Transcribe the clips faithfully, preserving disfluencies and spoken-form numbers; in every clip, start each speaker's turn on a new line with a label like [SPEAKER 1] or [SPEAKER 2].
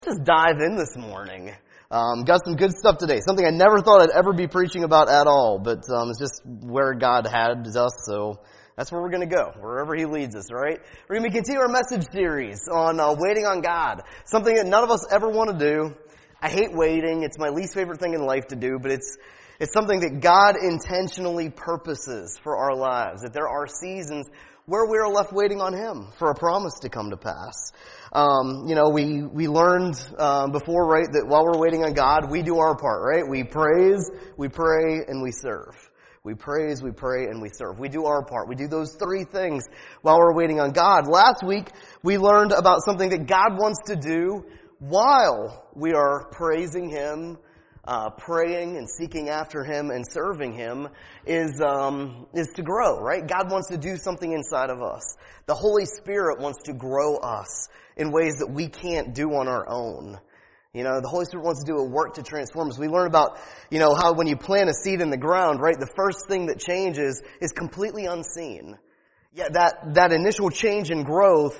[SPEAKER 1] Just dive in this morning. Um, got some good stuff today. Something I never thought I'd ever be preaching about at all, but um, it's just where God had us, so that's where we're going to go, wherever He leads us, right? We're going to continue our message series on uh, waiting on God, something that none of us ever want to do. I hate waiting. It's my least favorite thing in life to do, but it's it's something that God intentionally purposes for our lives, that there are seasons where we are left waiting on Him for a promise to come to pass. Um, you know, we, we learned, um, before, right, that while we're waiting on God, we do our part, right? We praise, we pray, and we serve. We praise, we pray, and we serve. We do our part. We do those three things while we're waiting on God. Last week, we learned about something that God wants to do while we are praising Him, Uh, praying and seeking after Him and serving Him is, um, is to grow, right? God wants to do something inside of us. The Holy Spirit wants to grow us in ways that we can't do on our own. You know, the Holy Spirit wants to do a work to transform us. We learn about, you know, how when you plant a seed in the ground, right, the first thing that changes is completely unseen. Yet that, that initial change in growth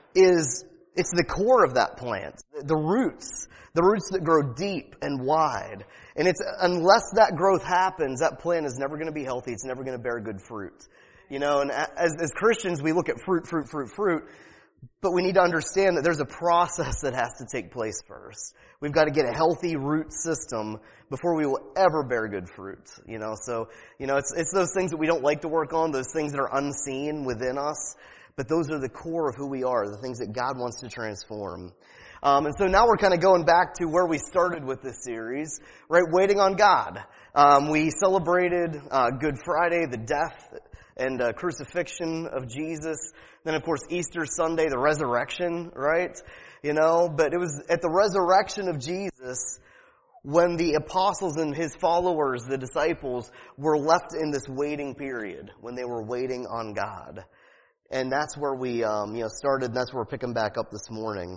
[SPEAKER 1] is, it's the core of that plant. The roots. The roots that grow deep and wide. And it's, unless that growth happens, that plant is never going to be healthy. It's never going to bear good fruit. You know, and as, as Christians, we look at fruit, fruit, fruit, fruit. But we need to understand that there's a process that has to take place first. We've got to get a healthy root system before we will ever bear good fruit. You know, so, you know, it's, it's those things that we don't like to work on, those things that are unseen within us. But those are the core of who we are, the things that God wants to transform. Um, and so now we're kind of going back to where we started with this series, right? Waiting on God. Um, we celebrated uh, Good Friday, the death and uh, crucifixion of Jesus. Then, of course, Easter Sunday, the resurrection, right? You know, but it was at the resurrection of Jesus when the apostles and His followers, the disciples, were left in this waiting period, when they were waiting on God. And that's where we, um, you know, started, and that's where we're picking back up this morning.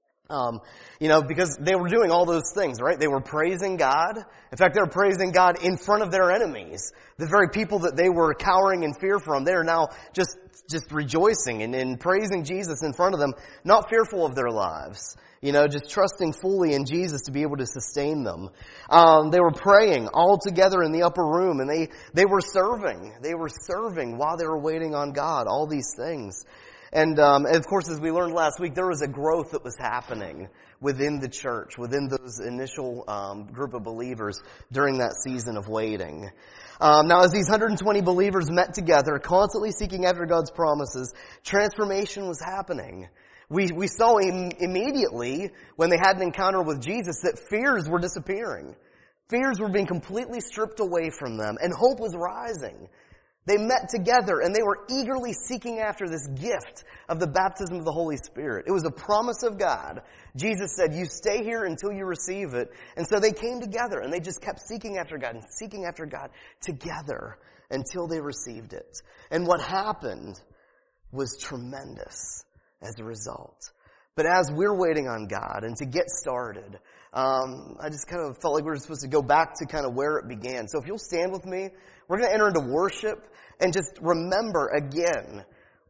[SPEAKER 1] Um, you know, because they were doing all those things, right? They were praising God. In fact, they were praising God in front of their enemies. The very people that they were cowering in fear from, they are now just, just rejoicing and, and praising Jesus in front of them, not fearful of their lives. You know, just trusting fully in Jesus to be able to sustain them. Um, they were praying all together in the upper room, and they, they were serving. They were serving while they were waiting on God, all these things. And, um, and of course, as we learned last week, there was a growth that was happening within the church, within those initial um, group of believers during that season of waiting. Um, now, as these one hundred twenty believers met together, constantly seeking after God's promises, transformation was happening. We we saw im- immediately when they had an encounter with Jesus that fears were disappearing. Fears were being completely stripped away from them, and hope was rising. They met together and they were eagerly seeking after this gift of the baptism of the Holy Spirit. It was a promise of God. Jesus said, you stay here until you receive it. And so they came together and they just kept seeking after God and seeking after God together until they received it. And what happened was tremendous as a result. But as we're waiting on God and to get started, um, I just kind of felt like we were supposed to go back to kind of where it began. So if you'll stand with me, we're going to enter into worship and just remember again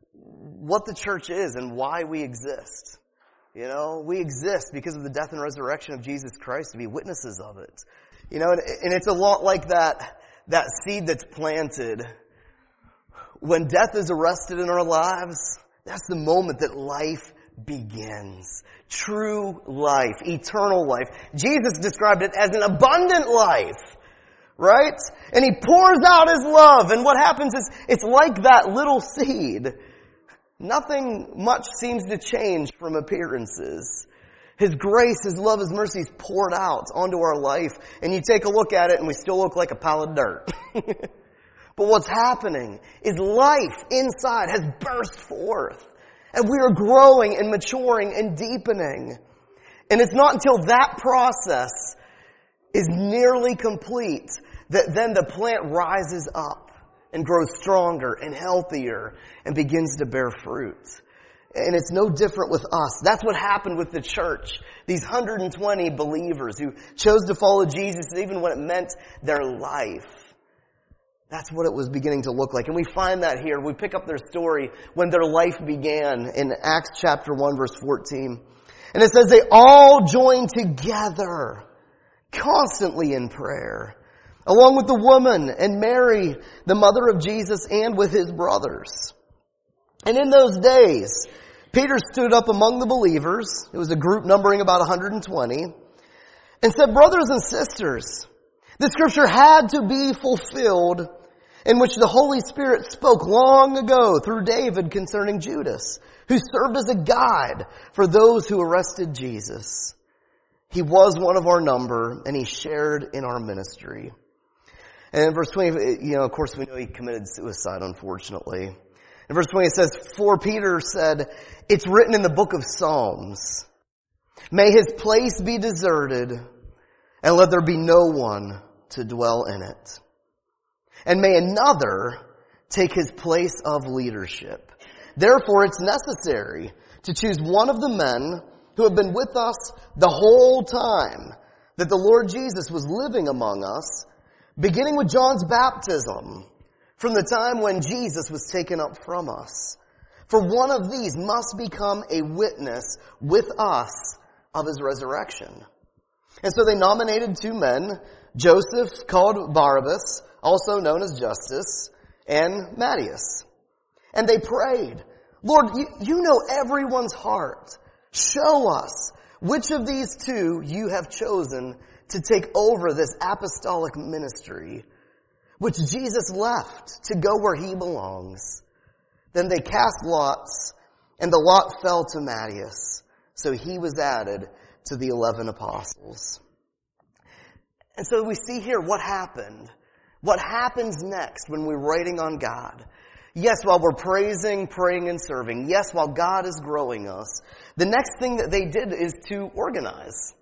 [SPEAKER 1] what the church is and why we exist. You know, we exist because of the death and resurrection of Jesus Christ to be witnesses of it. You know, and, and it's a lot like that, that seed that's planted. When death is arrested in our lives, that's the moment that life begins. True life, eternal life. Jesus described it as an abundant life, right? And He pours out His love, and what happens is it's like that little seed. Nothing much seems to change from appearances. His grace, His love, His mercy is poured out onto our life, and you take a look at it and we still look like a pile of dirt. But what's happening is life inside has burst forth. And we are growing and maturing and deepening. And it's not until that process is nearly complete that then the plant rises up and grows stronger and healthier and begins to bear fruit. And it's no different with us. That's what happened with the church. These one hundred twenty believers who chose to follow Jesus even when it meant their life. That's what it was beginning to look like. And we find that here. We pick up their story when their life began in Acts chapter one, verse fourteen. And it says they all joined together constantly in prayer, along with the woman and Mary, the mother of Jesus, and with his brothers. And in those days, Peter stood up among the believers, it was a group numbering about one hundred twenty, and said, "Brothers and sisters, the scripture had to be fulfilled in which the Holy Spirit spoke long ago through David concerning Judas, who served as a guide for those who arrested Jesus. He was one of our number, and he shared in our ministry." And in verse twenty, you know, of course we know he committed suicide, unfortunately. In verse twenty it says, "For Peter said, it's written in the book of Psalms, may his place be deserted, and let there be no one to dwell in it. And may another take his place of leadership. Therefore it's necessary to choose one of the men who have been with us the whole time that the Lord Jesus was living among us, beginning with John's baptism, from the time when Jesus was taken up from us. For one of these must become a witness with us of his resurrection." And so they nominated two men, Joseph, called Barnabas, also known as Justus, and Matthias. And they prayed, "Lord, you, you know everyone's heart. Show us which of these two you have chosen to take over this apostolic ministry, which Jesus left to go where he belongs." Then they cast lots, and the lot fell to Matthias. So he was added to the eleven apostles. And so we see here what happened. What happens next when we're waiting on God? Yes, while we're praising, praying, and serving. Yes, while God is growing us. The next thing that they did is to organize.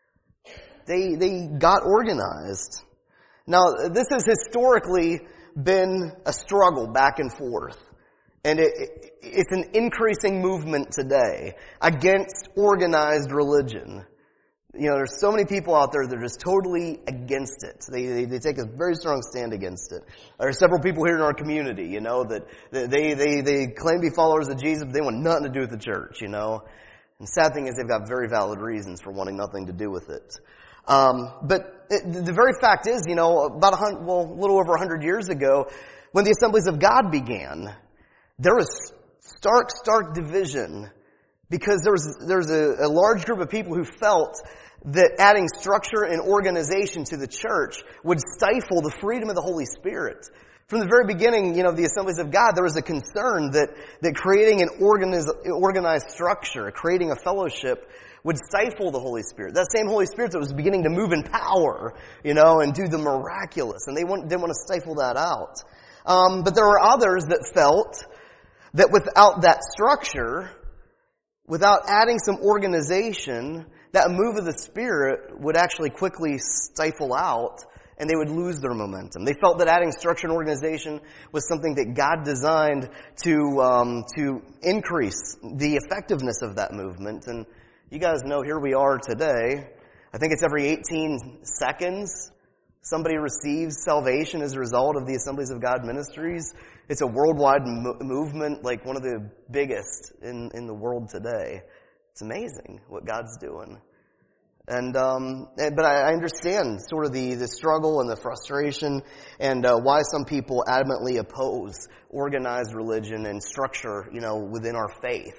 [SPEAKER 1] They, they got organized. Now, this has historically been a struggle back and forth. And it, it, it's an increasing movement today against organized religion. You know, there's so many people out there that are just totally against it. They, they, they take a very strong stand against it. There are several people here in our community, you know, that, that they, they, they claim to be followers of Jesus, but they want nothing to do with the church, you know. And the sad thing is they've got very valid reasons for wanting nothing to do with it. Um, but it, the very fact is, you know, about a hundred, well, a little over a hundred years ago, when the Assemblies of God began, there was stark, stark division because there was, there was a, a large group of people who felt that adding structure and organization to the church would stifle the freedom of the Holy Spirit. From the very beginning, you know, the Assemblies of God, there was a concern that, that creating an organized, organized structure, creating a fellowship, would stifle the Holy Spirit. That same Holy Spirit that was beginning to move in power, you know, and do the miraculous. And they didn't want to stifle that out. Um, but there were others that felt that without that structure, without adding some organization, that move of the Spirit would actually quickly stifle out and they would lose their momentum. They felt that adding structure and organization was something that God designed to um, to increase the effectiveness of that movement. And you guys know, here we are today. I think it's every eighteen seconds somebody receives salvation as a result of the Assemblies of God ministries. It's a worldwide mo- movement, like one of the biggest in, in the world today. It's amazing what God's doing. And, um, and but I understand sort of the, the struggle and the frustration and uh, why some people adamantly oppose organized religion and structure, you know, within our faith.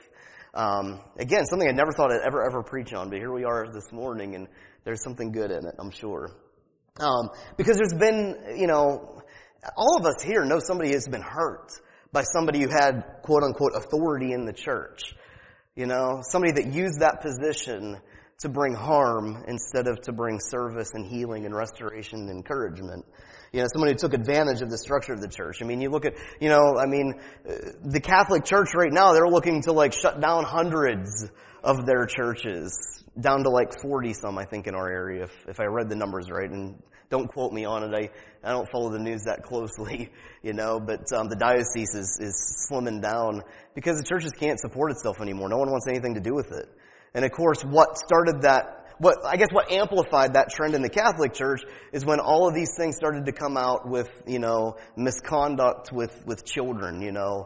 [SPEAKER 1] Um, again, something I never thought I'd ever, ever preach on, but here we are this morning, and there's something good in it, I'm sure. Um, because there's been, you know, all of us here know somebody has been hurt by somebody who had, quote unquote, authority in the church. You know, somebody that used that position to bring harm instead of to bring service and healing and restoration and encouragement. You know, somebody who took advantage of the structure of the church. I mean, you look at, you know, I mean, the Catholic Church right now, they're looking to like shut down hundreds of their churches, down to like forty some, I think, in our area, if, if I read the numbers right. And don't quote me on it. I, I don't follow the news that closely, you know, but um, the diocese is, is slimming down because the churches can't support itself anymore. No one wants anything to do with it. And of course, what started that, what I guess what amplified that trend in the Catholic Church is when all of these things started to come out with, you know, misconduct with, with children, you know,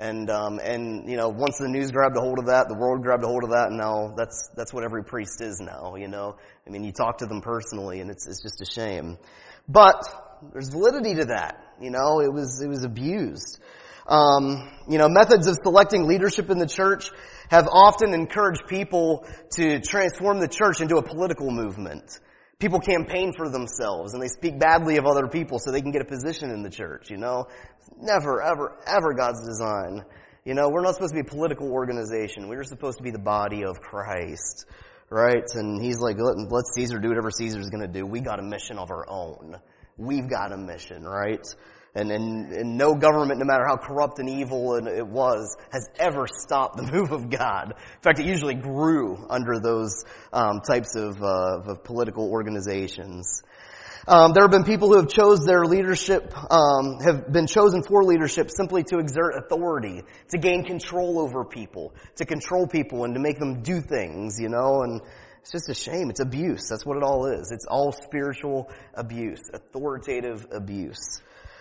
[SPEAKER 1] And, um, and, you know, once the news grabbed a hold of that, the world grabbed a hold of that, and now that's, that's what every priest is now, you know. I mean, you talk to them personally, and it's, it's just a shame. But there's validity to that, you know, it was, it was abused. Um, you know, methods of selecting leadership in the church have often encouraged people to transform the church into a political movement. People campaign for themselves and they speak badly of other people so they can get a position in the church, you know. Never, ever, ever God's design. You know, we're not supposed to be a political organization. We're supposed to be the body of Christ, right? And he's like, let, let Caesar do whatever Caesar's going to do. We got a mission of our own. We've got a mission, right? And, and, and no government, no matter how corrupt and evil it was, has ever stopped the move of God. In fact, it usually grew under those um, types of, uh, of political organizations. Um, there have been people who have chose their leadership, um, have been chosen for leadership simply to exert authority, to gain control over people, to control people and to make them do things, you know, and it's just a shame. It's abuse. That's what it all is. It's all spiritual abuse, authoritative abuse.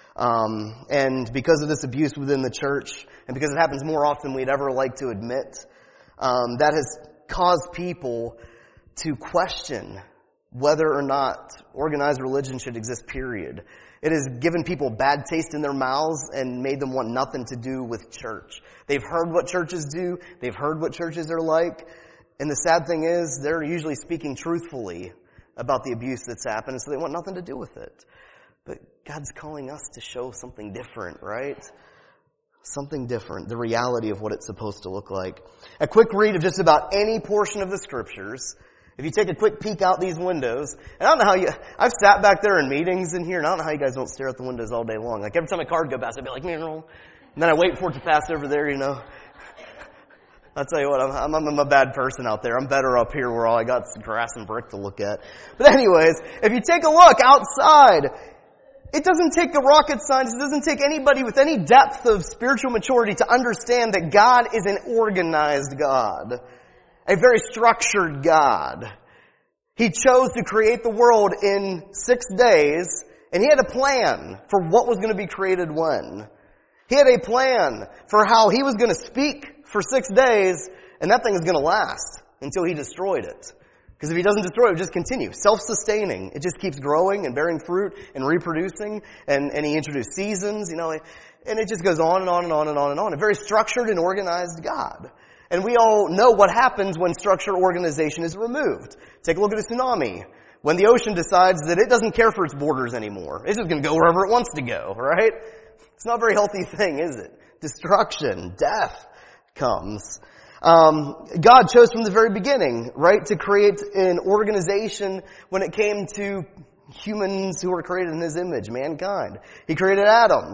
[SPEAKER 1] Um, and because of this abuse within the church, and because it happens more often than we'd ever like to admit, um, that has caused people to question whether or not organized religion should exist, period. It has given people bad taste in their mouths and made them want nothing to do with church. They've heard what churches do. They've heard what churches are like. And the sad thing is, they're usually speaking truthfully about the abuse that's happened, so they want nothing to do with it. But God's calling us to show something different, right? Something different, the reality of what it's supposed to look like. A quick read of just about any portion of the scriptures. If you take a quick peek out these windows, and I don't know how you, I've sat back there in meetings in here, and I don't know how you guys don't stare at the windows all day long. Like every time a car would go past, I'd be like, man, and then I wait for it to pass over there, you know. I'll tell you what, I'm, I'm, I'm a bad person out there. I'm better up here where all I got is grass and brick to look at. But anyways, if you take a look outside, it doesn't take the rocket science, it doesn't take anybody with any depth of spiritual maturity to understand that God is an organized God. A very structured God. He chose to create the world in six days, and He had a plan for what was going to be created when. He had a plan for how He was going to speak for six days, and that thing is going to last until He destroyed it. Because if He doesn't destroy it, it will just continue. Self-sustaining. It just keeps growing and bearing fruit and reproducing. And, and He introduced seasons, you know, and it just goes on and on and on and on and on. A very structured and organized God. And we all know what happens when structure organization is removed. Take a look at a tsunami. When the ocean decides that it doesn't care for its borders anymore. It's just going to go wherever it wants to go, right? It's not a very healthy thing, is it? Destruction, death comes. Um, God chose from the very beginning, right, to create an organization when it came to humans who were created in His image, mankind. He created Adam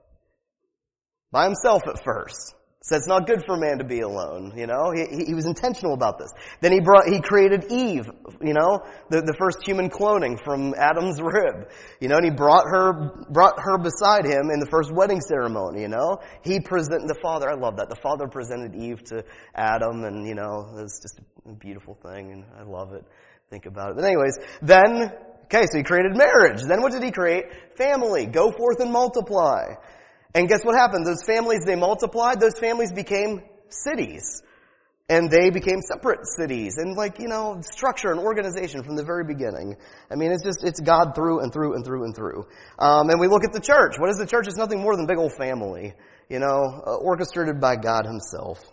[SPEAKER 1] by himself at first. So it's not good for man to be alone, you know. He, he was intentional about this. Then he brought, he created Eve, you know, the, the first human cloning from Adam's rib, you know, and he brought her, brought her beside him in the first wedding ceremony, you know. He presented the father, I love that. The father presented Eve to Adam, and, you know, it's just a beautiful thing, and I love it. Think about it. But anyways, then, okay, so he created marriage. Then what did he create? Family. Go forth and multiply. And guess what happened? Those families, they multiplied. Those families became cities. And they became separate cities. And like, you know, structure and organization from the very beginning. I mean, it's just, it's God through and through and through and through. Um, and we look at the church. What is the church? It's nothing more than a big old family. You know, uh, orchestrated by God Himself.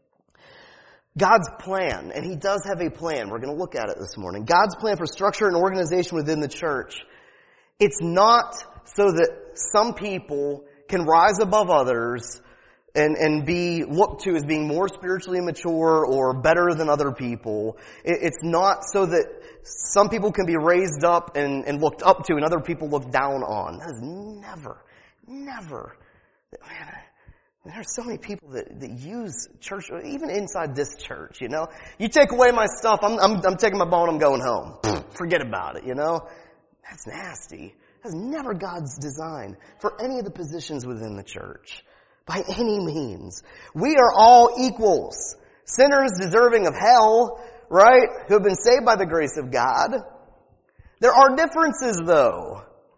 [SPEAKER 1] God's plan, and He does have a plan. We're going to look at it this morning. God's plan for structure and organization within the church. It's not so that some people can rise above others and, and be looked to as being more spiritually mature or better than other people. It, it's not so that some people can be raised up and, and looked up to and other people looked down on. That is never, never. Man, there are so many people that, that use church, even inside this church, you know. You take away my stuff, I'm, I'm, I'm taking my ball and I'm going home. Forget about it, you know. That's nasty. That's never God's design for any of the positions within the church. By any means. We are all equals. Sinners deserving of hell, right? Who have been saved by the grace of God. There are differences though.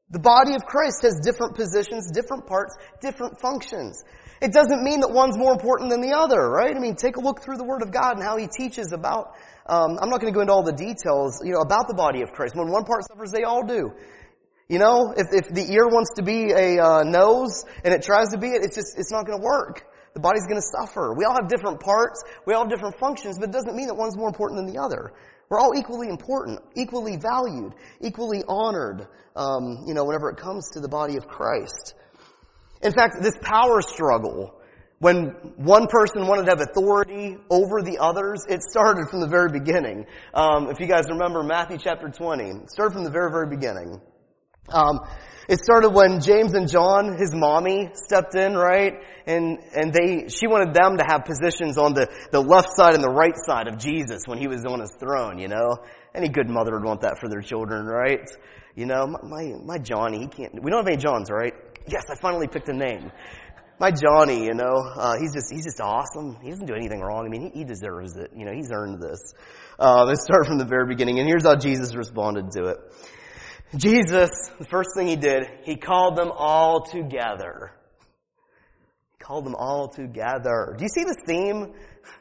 [SPEAKER 1] The body of Christ has different positions, different parts, different functions. It doesn't mean that one's more important than the other, right? I mean, take a look through the Word of God and how He teaches about, um, I'm not going to go into all the details, you know, about the body of Christ. When one part suffers, they all do. You know, if, if the ear wants to be a uh, nose and it tries to be it, it's just, it's not going to work. The body's going to suffer. We all have different parts. We all have different functions, but it doesn't mean that one's more important than the other. We're all equally important, equally valued, equally honored, um, you know, whenever it comes to the body of Christ. In fact, this power struggle, when one person wanted to have authority over the others, it started from the very beginning. Um, if you guys remember Matthew chapter twenty, it started from the very, very beginning. Um, it started when James and John, his mommy, stepped in, right? And, and they, she wanted them to have positions on the, the left side and the right side of Jesus when He was on His throne, you know? Any good mother would want that for their children, right? You know, my, my, my Johnny, he can't, we don't have any Johns, right? Yes, I finally picked a name. My Johnny, you know, uh, he's just, he's just awesome. He doesn't do anything wrong. I mean, he, he deserves it. You know, he's earned this. Uh, let's start from the very beginning. And here's how Jesus responded to it. Jesus, the first thing He did, He called them all together. He called them all together. Do you see this theme?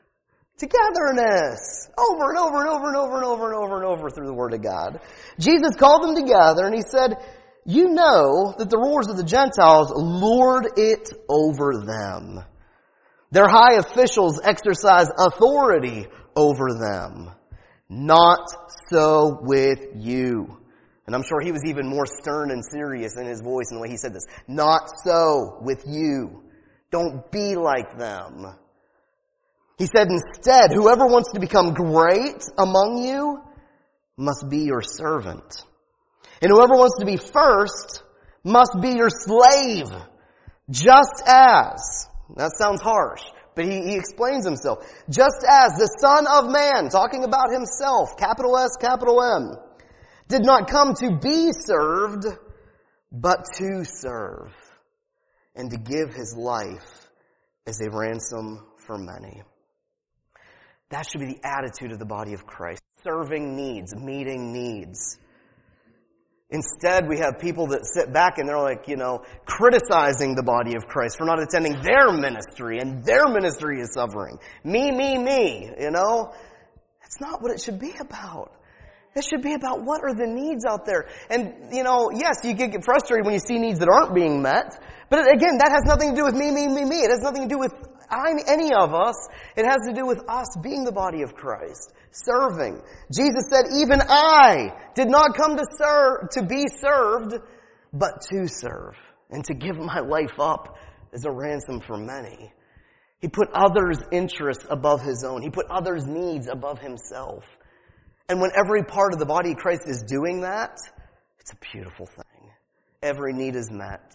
[SPEAKER 1] Togetherness. Over and over and over and over and over and over and over through the Word of God. Jesus called them together and He said, you know that the rulers of the Gentiles lord it over them. Their high officials exercise authority over them. Not so with you. And I'm sure He was even more stern and serious in His voice in the way He said this. Not so with you. Don't be like them. He said instead, whoever wants to become great among you must be your servant. And whoever wants to be first must be your slave. Just as, that sounds harsh, but he, he explains Himself. Just as the Son of Man, talking about Himself, capital S, capital M, did not come to be served, but to serve, and to give His life as a ransom for many. That should be the attitude of the body of Christ. Serving needs, meeting needs. Instead, we have people that sit back and they're like, you know, criticizing the body of Christ for not attending their ministry, and their ministry is suffering. Me, me, me, you know? That's not what it should be about. It should be about what are the needs out there. And, you know, yes, you can get frustrated when you see needs that aren't being met. But again, that has nothing to do with me, me, me, me. It has nothing to do with any of us. It has to do with us being the body of Christ. Serving. Jesus said, even I did not come to serve, to be served, but to serve. And to give my life up as a ransom for many. He put others' interests above His own. He put others' needs above Himself. And when every part of the body of Christ is doing that, it's a beautiful thing. Every need is met.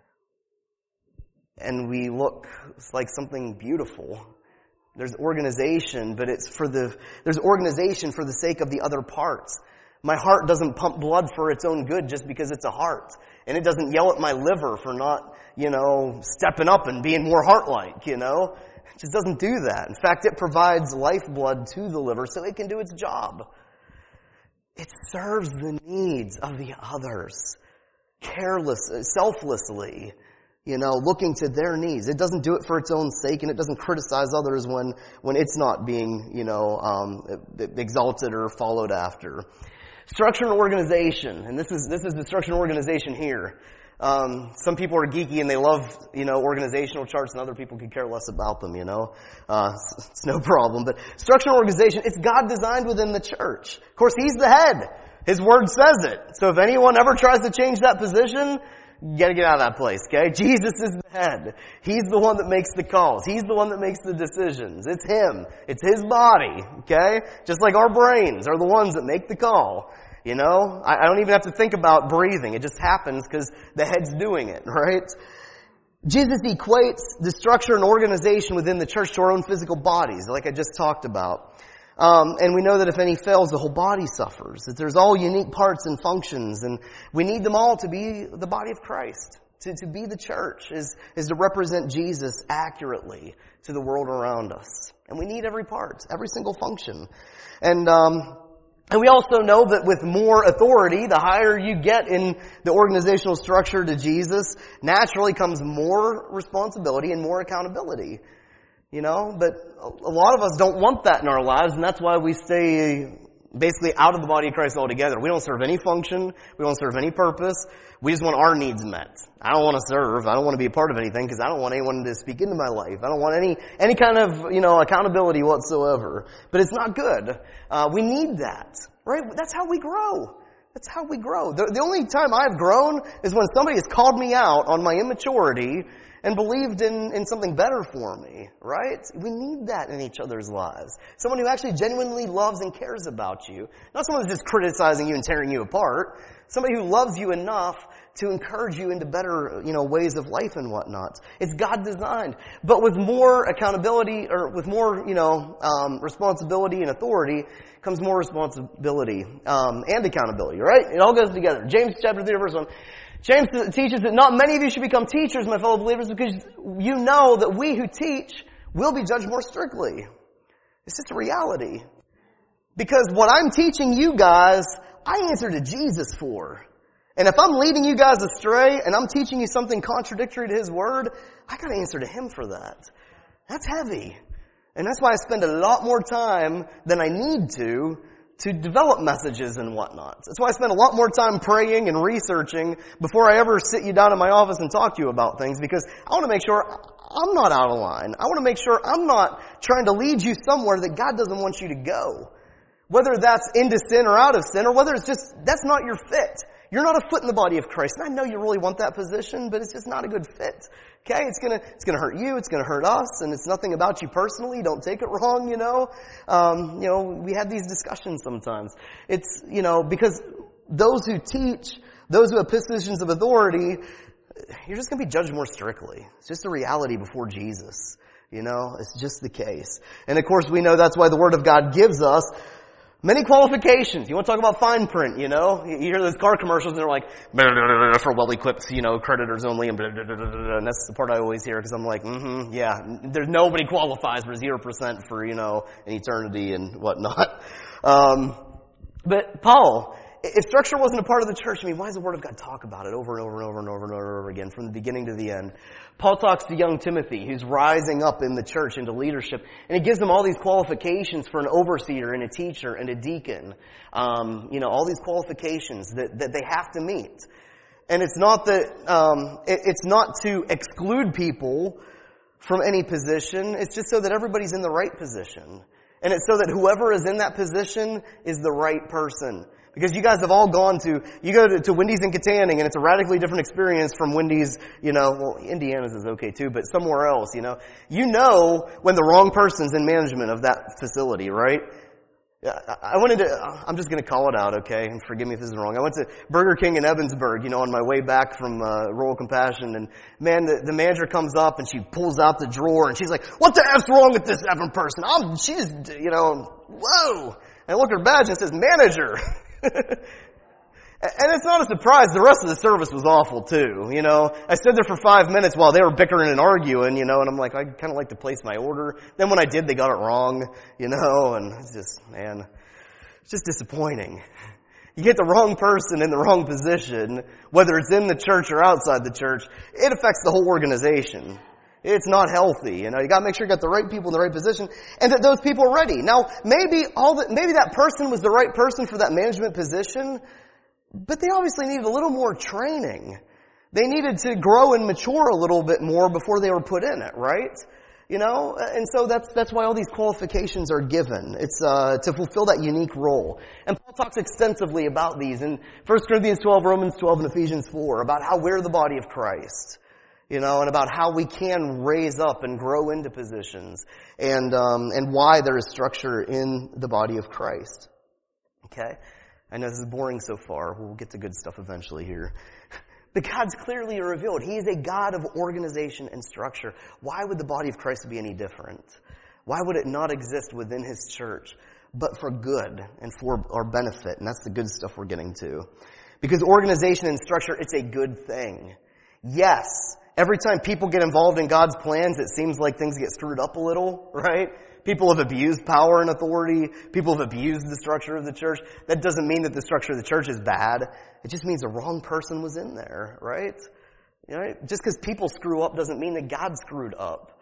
[SPEAKER 1] And we look like something beautiful. There's organization, but it's for the, there's organization for the sake of the other parts. My heart doesn't pump blood for its own good just because it's a heart. And it doesn't yell at my liver for not, you know, stepping up and being more heart-like, you know. It just doesn't do that. In fact, it provides lifeblood to the liver so it can do its job. It serves the needs of the others, careless, selflessly, you know, looking to their needs. It doesn't do it for its own sake, and it doesn't criticize others when, when it's not being, you know, um, exalted or followed after. Structure and organization, and this is this is the structure and organization here. Um, some people are geeky and they love, you know, organizational charts, and other people could care less about them, you know. Uh, it's, it's no problem. But structure and organization, it's God designed within the church. Of course, He's the head. His Word says it. So if anyone ever tries to change that position, you gotta get out of that place, okay? Jesus is the head. He's the one that makes the calls. He's the one that makes the decisions. It's Him. It's His body, okay? Just like our brains are the ones that make the call. You know, I don't even have to think about breathing. It just happens because the head's doing it, right? Jesus equates the structure and organization within the church to our own physical bodies, like I just talked about. Um, and we know that if any fails, the whole body suffers. That there's all unique parts and functions, and we need them all to be the body of Christ. To, to be the church is, is to represent Jesus accurately to the world around us. And we need every part, every single function. And, um, And we also know that with more authority, the higher you get in the organizational structure to Jesus, naturally comes more responsibility and more accountability. You know, but a lot of us don't want that in our lives, and that's why we stay basically out of the body of Christ altogether. We don't serve any function. We don't serve any purpose. We just want our needs met. I don't want to serve. I don't want to be a part of anything because I don't want anyone to speak into my life. I don't want any any kind of, you know, accountability whatsoever. But it's not good. Uh, we need that, right? That's how we grow. That's how we grow. The, the only time I've grown is when somebody has called me out on my immaturity and believed in, in something better for me, right? We need that in each other's lives. Someone who actually genuinely loves and cares about you. Not someone who's just criticizing you and tearing you apart. Somebody who loves you enough to encourage you into better, you know, ways of life and whatnot. It's God designed. But with more accountability, or with more, you know, um, responsibility and authority, comes more responsibility um, and accountability, right? It all goes together. James chapter three, verse one. James teaches that not many of you should become teachers, my fellow believers, because you know that we who teach will be judged more strictly. It's just a reality. Because what I'm teaching you guys, I answer to Jesus for. And if I'm leading you guys astray and I'm teaching you something contradictory to His Word, I gotta answer to Him for that. That's heavy. And that's why I spend a lot more time than I need to to develop messages and whatnot. That's why I spend a lot more time praying and researching before I ever sit you down in my office and talk to you about things, because I want to make sure I'm not out of line. I want to make sure I'm not trying to lead you somewhere that God doesn't want you to go. Whether that's into sin or out of sin, or whether it's just, that's not your fit. You're not a foot in the body of Christ. And I know you really want that position, but it's just not a good fit. Okay? It's gonna, it's gonna hurt you. It's gonna hurt us. And it's nothing about you personally. Don't take it wrong, you know. Um, you know, we have these discussions sometimes. It's, you know, because those who teach, those who have positions of authority, you're just gonna be judged more strictly. It's just a reality before Jesus. You know, it's just the case. And of course we know that's why the Word of God gives us many qualifications. You want to talk about fine print, you know? You hear those car commercials and they're like, blah, blah, blah, blah, for well-equipped, you know, creditors only, and blah, blah, blah, blah, blah. And that's the part I always hear because I'm like, mm-hmm, yeah, there's nobody qualifies for zero percent for, you know, an eternity and whatnot. Um, but Paul, if structure wasn't a part of the church, I mean, why does the Word of God talk about it over and over and over and over and over again from the beginning to the end? Paul talks to young Timothy, who's rising up in the church into leadership, and he gives him all these qualifications for an overseer and a teacher and a deacon. Um, you know, all these qualifications that, that they have to meet. And it's not that, um, it, it's not to exclude people from any position. It's just so that everybody's in the right position. And it's so that whoever is in that position is the right person. Because you guys have all gone to, you go to, to Wendy's in Katanning, and it's a radically different experience from Wendy's, you know, well, Indiana's is okay too, but somewhere else, you know. You know when the wrong person's in management of that facility, right? I went into, I'm just going to call it out, okay, and forgive me if this is wrong. I went to Burger King in Evansburg, you know, on my way back from uh, Royal Compassion, and man, the, the manager comes up and she pulls out the drawer and she's like, "What the F's wrong with this effing person?" I'm, she's, you know, whoa. And I look at her badge and it says manager. And it's not a surprise, the rest of the service was awful too, you know. I stood there for five minutes while they were bickering and arguing, you know, and I'm like, I kind of like to place my order. Then when I did, they got it wrong, you know, and it's just, man, it's just disappointing. You get the wrong person in the wrong position, whether it's in the church or outside the church, it affects the whole organization. It's not healthy, you know. You got to make sure you got the right people in the right position, and that those people are ready. Now, maybe all that, maybe that person was the right person for that management position, but they obviously needed a little more training. They needed to grow and mature a little bit more before they were put in it, right? You know, and so that's that's why all these qualifications are given. It's uh, to fulfill that unique role. And Paul talks extensively about these in First Corinthians twelve, Romans twelve, and Ephesians four about how we're the body of Christ. You know, and about how we can raise up and grow into positions, and um, and why there is structure in the body of Christ. Okay? I know this is boring so far. We'll get to good stuff eventually here. But God's clearly revealed. He is a God of organization and structure. Why would the body of Christ be any different? Why would it not exist within His church, but for good and for our benefit? And that's the good stuff we're getting to. Because organization and structure, it's a good thing. Yes, every time people get involved in God's plans, it seems like things get screwed up a little, right? People have abused power and authority. People have abused the structure of the church. That doesn't mean that the structure of the church is bad. It just means the wrong person was in there, right? You know, just because people screw up doesn't mean that God screwed up.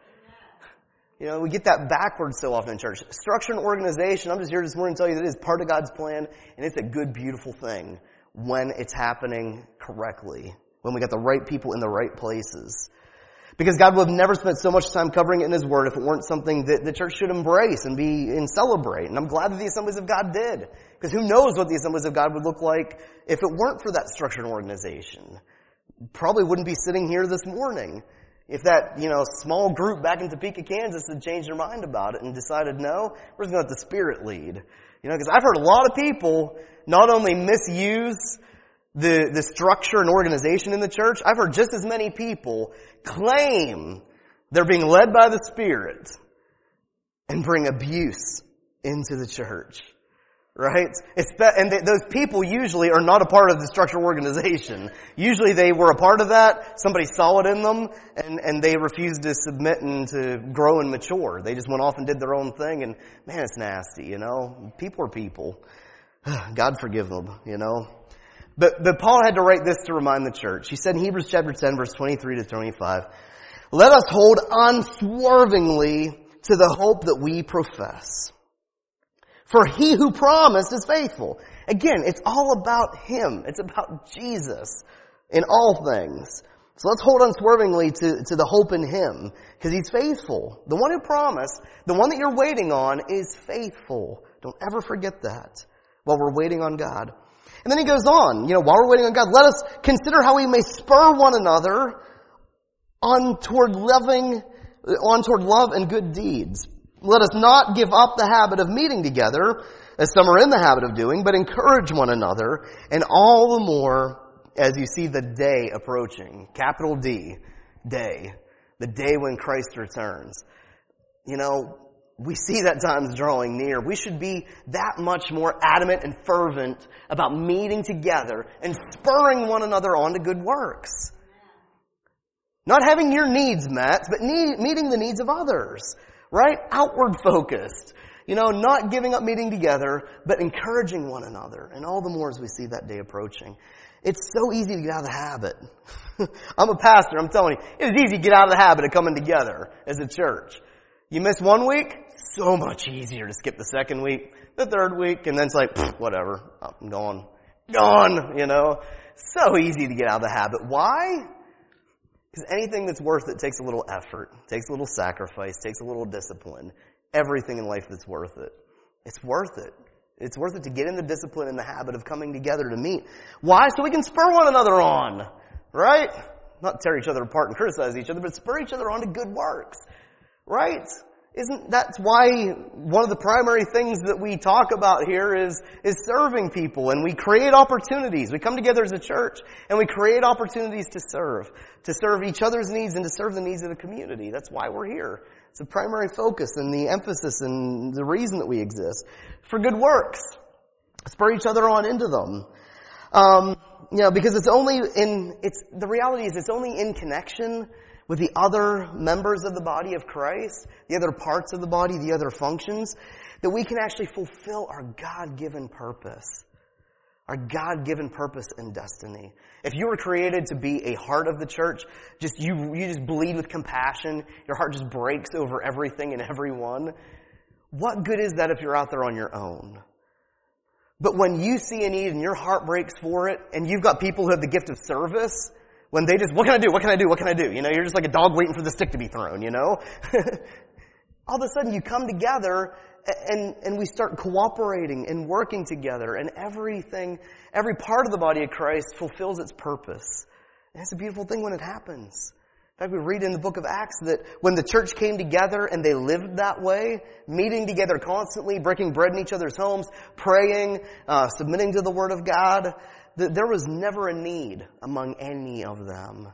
[SPEAKER 1] You know, we get that backwards so often in church. Structure and organization, I'm just here this morning to tell you that it is part of God's plan, and it's a good, beautiful thing when it's happening correctly, when we got the right people in the right places. Because God would have never spent so much time covering it in His Word if it weren't something that the church should embrace and be and celebrate. And I'm glad that the Assemblies of God did. Because who knows what the Assemblies of God would look like if it weren't for that structure and organization. Probably wouldn't be sitting here this morning if that, you know, small group back in Topeka, Kansas had changed their mind about it and decided, no, we're just going to let the Spirit lead. You know, because I've heard a lot of people not only misuse the, the structure and organization in the church, I've heard just as many people claim they're being led by the Spirit and bring abuse into the church. Right? And they, those people usually are not a part of the structural organization. Usually they were a part of that, somebody saw it in them, and, and they refused to submit and to grow and mature. They just went off and did their own thing, and man, it's nasty, you know? People are people. God forgive them, you know? But, but Paul had to write this to remind the church. He said in Hebrews chapter ten, verse twenty-three to twenty-five, "Let us hold unswervingly to the hope that we profess. For He who promised is faithful." Again, it's all about Him. It's about Jesus in all things. So let's hold unswervingly to, to the hope in Him, because He's faithful. The one who promised, the one that you're waiting on, is faithful. Don't ever forget that while we're waiting on God. And then he goes on, you know, while we're waiting on God, let us consider how we may spur one another on toward loving, on toward love and good deeds. Let us not give up the habit of meeting together, as some are in the habit of doing, but encourage one another, and all the more as you see the day approaching. Capital D, day. The day when Christ returns. You know, we see that time's drawing near. We should be that much more adamant and fervent about meeting together and spurring one another on to good works. Not having your needs met, but need, meeting the needs of others. Right? Outward focused. You know, not giving up meeting together, but encouraging one another. And all the more as we see that day approaching. It's so easy to get out of the habit. I'm a pastor, I'm telling you, it's easy to get out of the habit of coming together as a church. You miss one week, so much easier to skip the second week, the third week, and then it's like, whatever, I'm gone. Gone, you know. So easy to get out of the habit. Why? Because anything that's worth it takes a little effort, takes a little sacrifice, takes a little discipline. Everything in life that's worth it. It's worth it. It's worth it to get in the discipline and the habit of coming together to meet. Why? So we can spur one another on. Right? Not tear each other apart and criticize each other, but spur each other on to good works. Right? Isn't that's why one of the primary things that we talk about here is, is serving people, and we create opportunities. We come together as a church and we create opportunities to serve, to serve each other's needs and to serve the needs of the community. That's why we're here. It's the primary focus and the emphasis and the reason that we exist. For good works. Spur each other on into them. Um, you know, because it's only in, it's, the reality is it's only in connection with the other members of the body of Christ, the other parts of the body, the other functions, that we can actually fulfill our God-given purpose. Our God-given purpose and destiny. If you were created to be a heart of the church, just you you just bleed with compassion, your heart just breaks over everything and everyone, what good is that if you're out there on your own? But when you see a need and your heart breaks for it, and you've got people who have the gift of service, when they just, what can I do, what can I do, what can I do? You know, you're just like a dog waiting for the stick to be thrown, you know? All of a sudden you come together and, and we start cooperating and working together, and everything, every part of the body of Christ fulfills its purpose. And it's a beautiful thing when it happens. In fact, we read in the book of Acts that when the church came together and they lived that way, meeting together constantly, breaking bread in each other's homes, praying, uh, submitting to the Word of God, that there was never a need among any of them.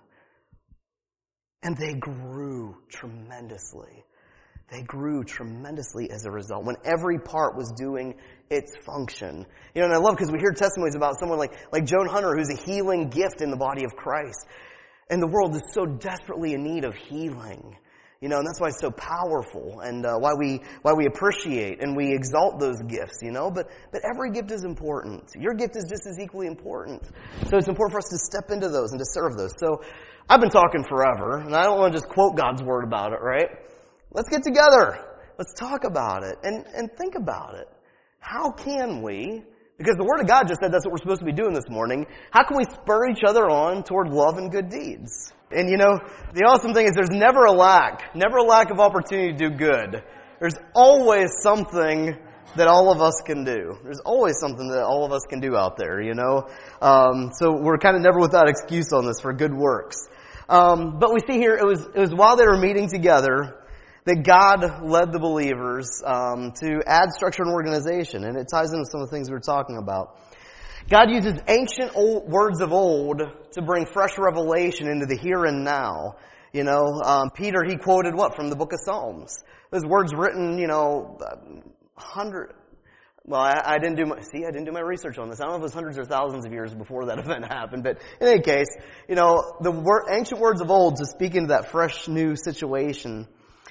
[SPEAKER 1] And they grew tremendously. They grew tremendously as a result, when every part was doing its function. You know, and I love because we hear testimonies about someone like, like Joan Hunter, who's a healing gift in the body of Christ. And the world is so desperately in need of healing. You know, and that's why it's so powerful, and uh, why we why we appreciate and we exalt those gifts, you know. But but every gift is important. Your gift is just as equally important. So it's important for us to step into those and to serve those. So I've been talking forever, and I don't want to just quote God's word about it, right? Let's get together. Let's talk about it and, and think about it. How can we, because the Word of God just said that's what we're supposed to be doing this morning, how can we spur each other on toward love and good deeds? And you know, the awesome thing is there's never a lack, never a lack of opportunity to do good. There's always something that all of us can do. There's always something that all of us can do out there, you know. Um, so we're kind of never without excuse on this for good works. Um, but we see here, it was, it was while they were meeting together that God led the believers um, to add structure and organization. And it ties into some of the things we were talking about. God uses ancient old words of old to bring fresh revelation into the here and now. You know, um, Peter, he quoted what? From the book of Psalms. Those words written, you know, hundred, well, I, I didn't do my, see, I didn't do my research on this. I don't know if it was hundreds or thousands of years before that event happened, but in any case, you know, the word, ancient words of old to speak into that fresh new situation.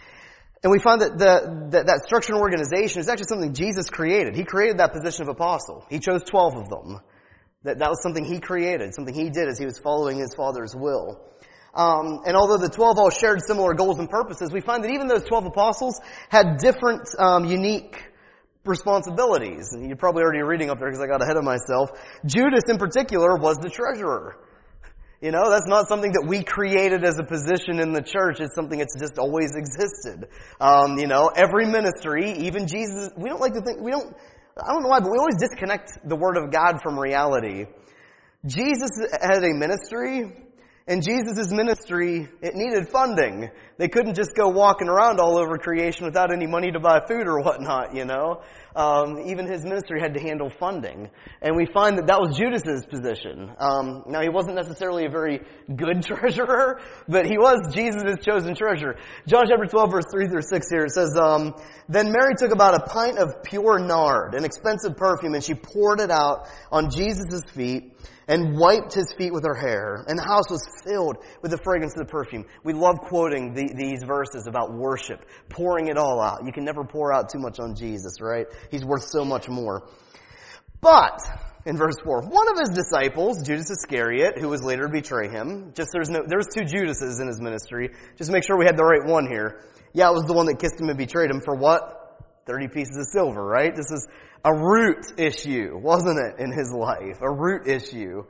[SPEAKER 1] And we find that the, that, that structure and organization is actually something Jesus created. He created that position of apostle. He chose twelve of them. That, that was something He created, something He did as He was following His Father's will. Um, and although the twelve all shared similar goals and purposes, we find that even those twelve apostles had different, um, unique responsibilities. And you're probably already reading up there because I got ahead of myself. Judas in particular was the treasurer. You know, that's not something that we created as a position in the church. It's something that's just always existed. Um, you know, every ministry, even Jesus, we don't like to think, we don't, I don't know why, but we always disconnect the Word of God from reality. Jesus had a ministry, and Jesus' ministry, it needed funding. They couldn't just go walking around all over creation without any money to buy food or whatnot, you know. Um, even his ministry had to handle funding. And we find that that was Judas's position. Um, now, he wasn't necessarily a very good treasurer, but he was Jesus' chosen treasurer. John chapter twelve, verse three through six here, it says, um, Then Mary took about a pint of pure nard, an expensive perfume, and she poured it out on Jesus' feet and wiped His feet with her hair. And the house was filled with the fragrance of the perfume. We love quoting the, these verses about worship, pouring it all out. You can never pour out too much on Jesus, right? He's worth so much more. But, in verse four, one of His disciples, Judas Iscariot, who was later to betray Him, just there's no, there's two Judases in His ministry. Just make sure we had the right one here. Yeah, it was the one that kissed Him and betrayed Him for what? thirty pieces of silver, right? This is a root issue, wasn't it, in his life? A root issue.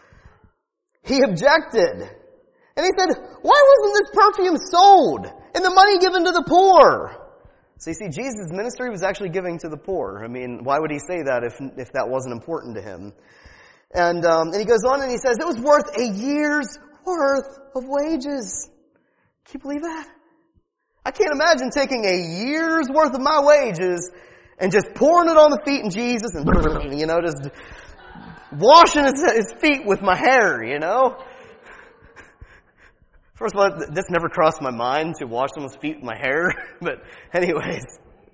[SPEAKER 1] He objected. And he said, why wasn't this perfume sold and the money given to the poor? So you see, Jesus' ministry was actually giving to the poor. I mean, why would He say that if if that wasn't important to Him? And um, and he goes on and he says, it was worth a year's worth of wages. Can you believe that? I can't imagine taking a year's worth of my wages and just pouring it on the feet of Jesus and, you know, just washing his, his feet with my hair, you know. First of all, this never crossed my mind to wash someone's feet with my hair. But anyways,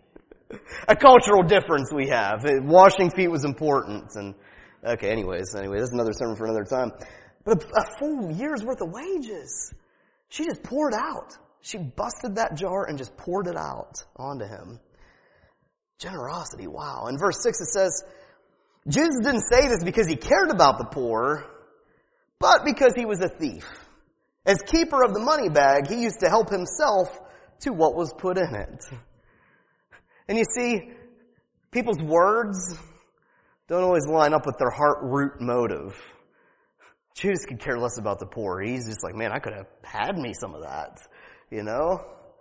[SPEAKER 1] a cultural difference we have. Washing feet was important. And okay, anyways, anyway, this is another sermon for another time. But a, a full year's worth of wages, she just poured out. She busted that jar and just poured it out onto Him. Generosity, wow. In verse six it says, Jesus didn't say this because He cared about the poor, but because He was a thief. As keeper of the money bag, He used to help Himself to what was put in it. And you see, people's words don't always line up with their heart root motive. Judas could care less about the poor. He's just like, man, I could have had me some of that, you know?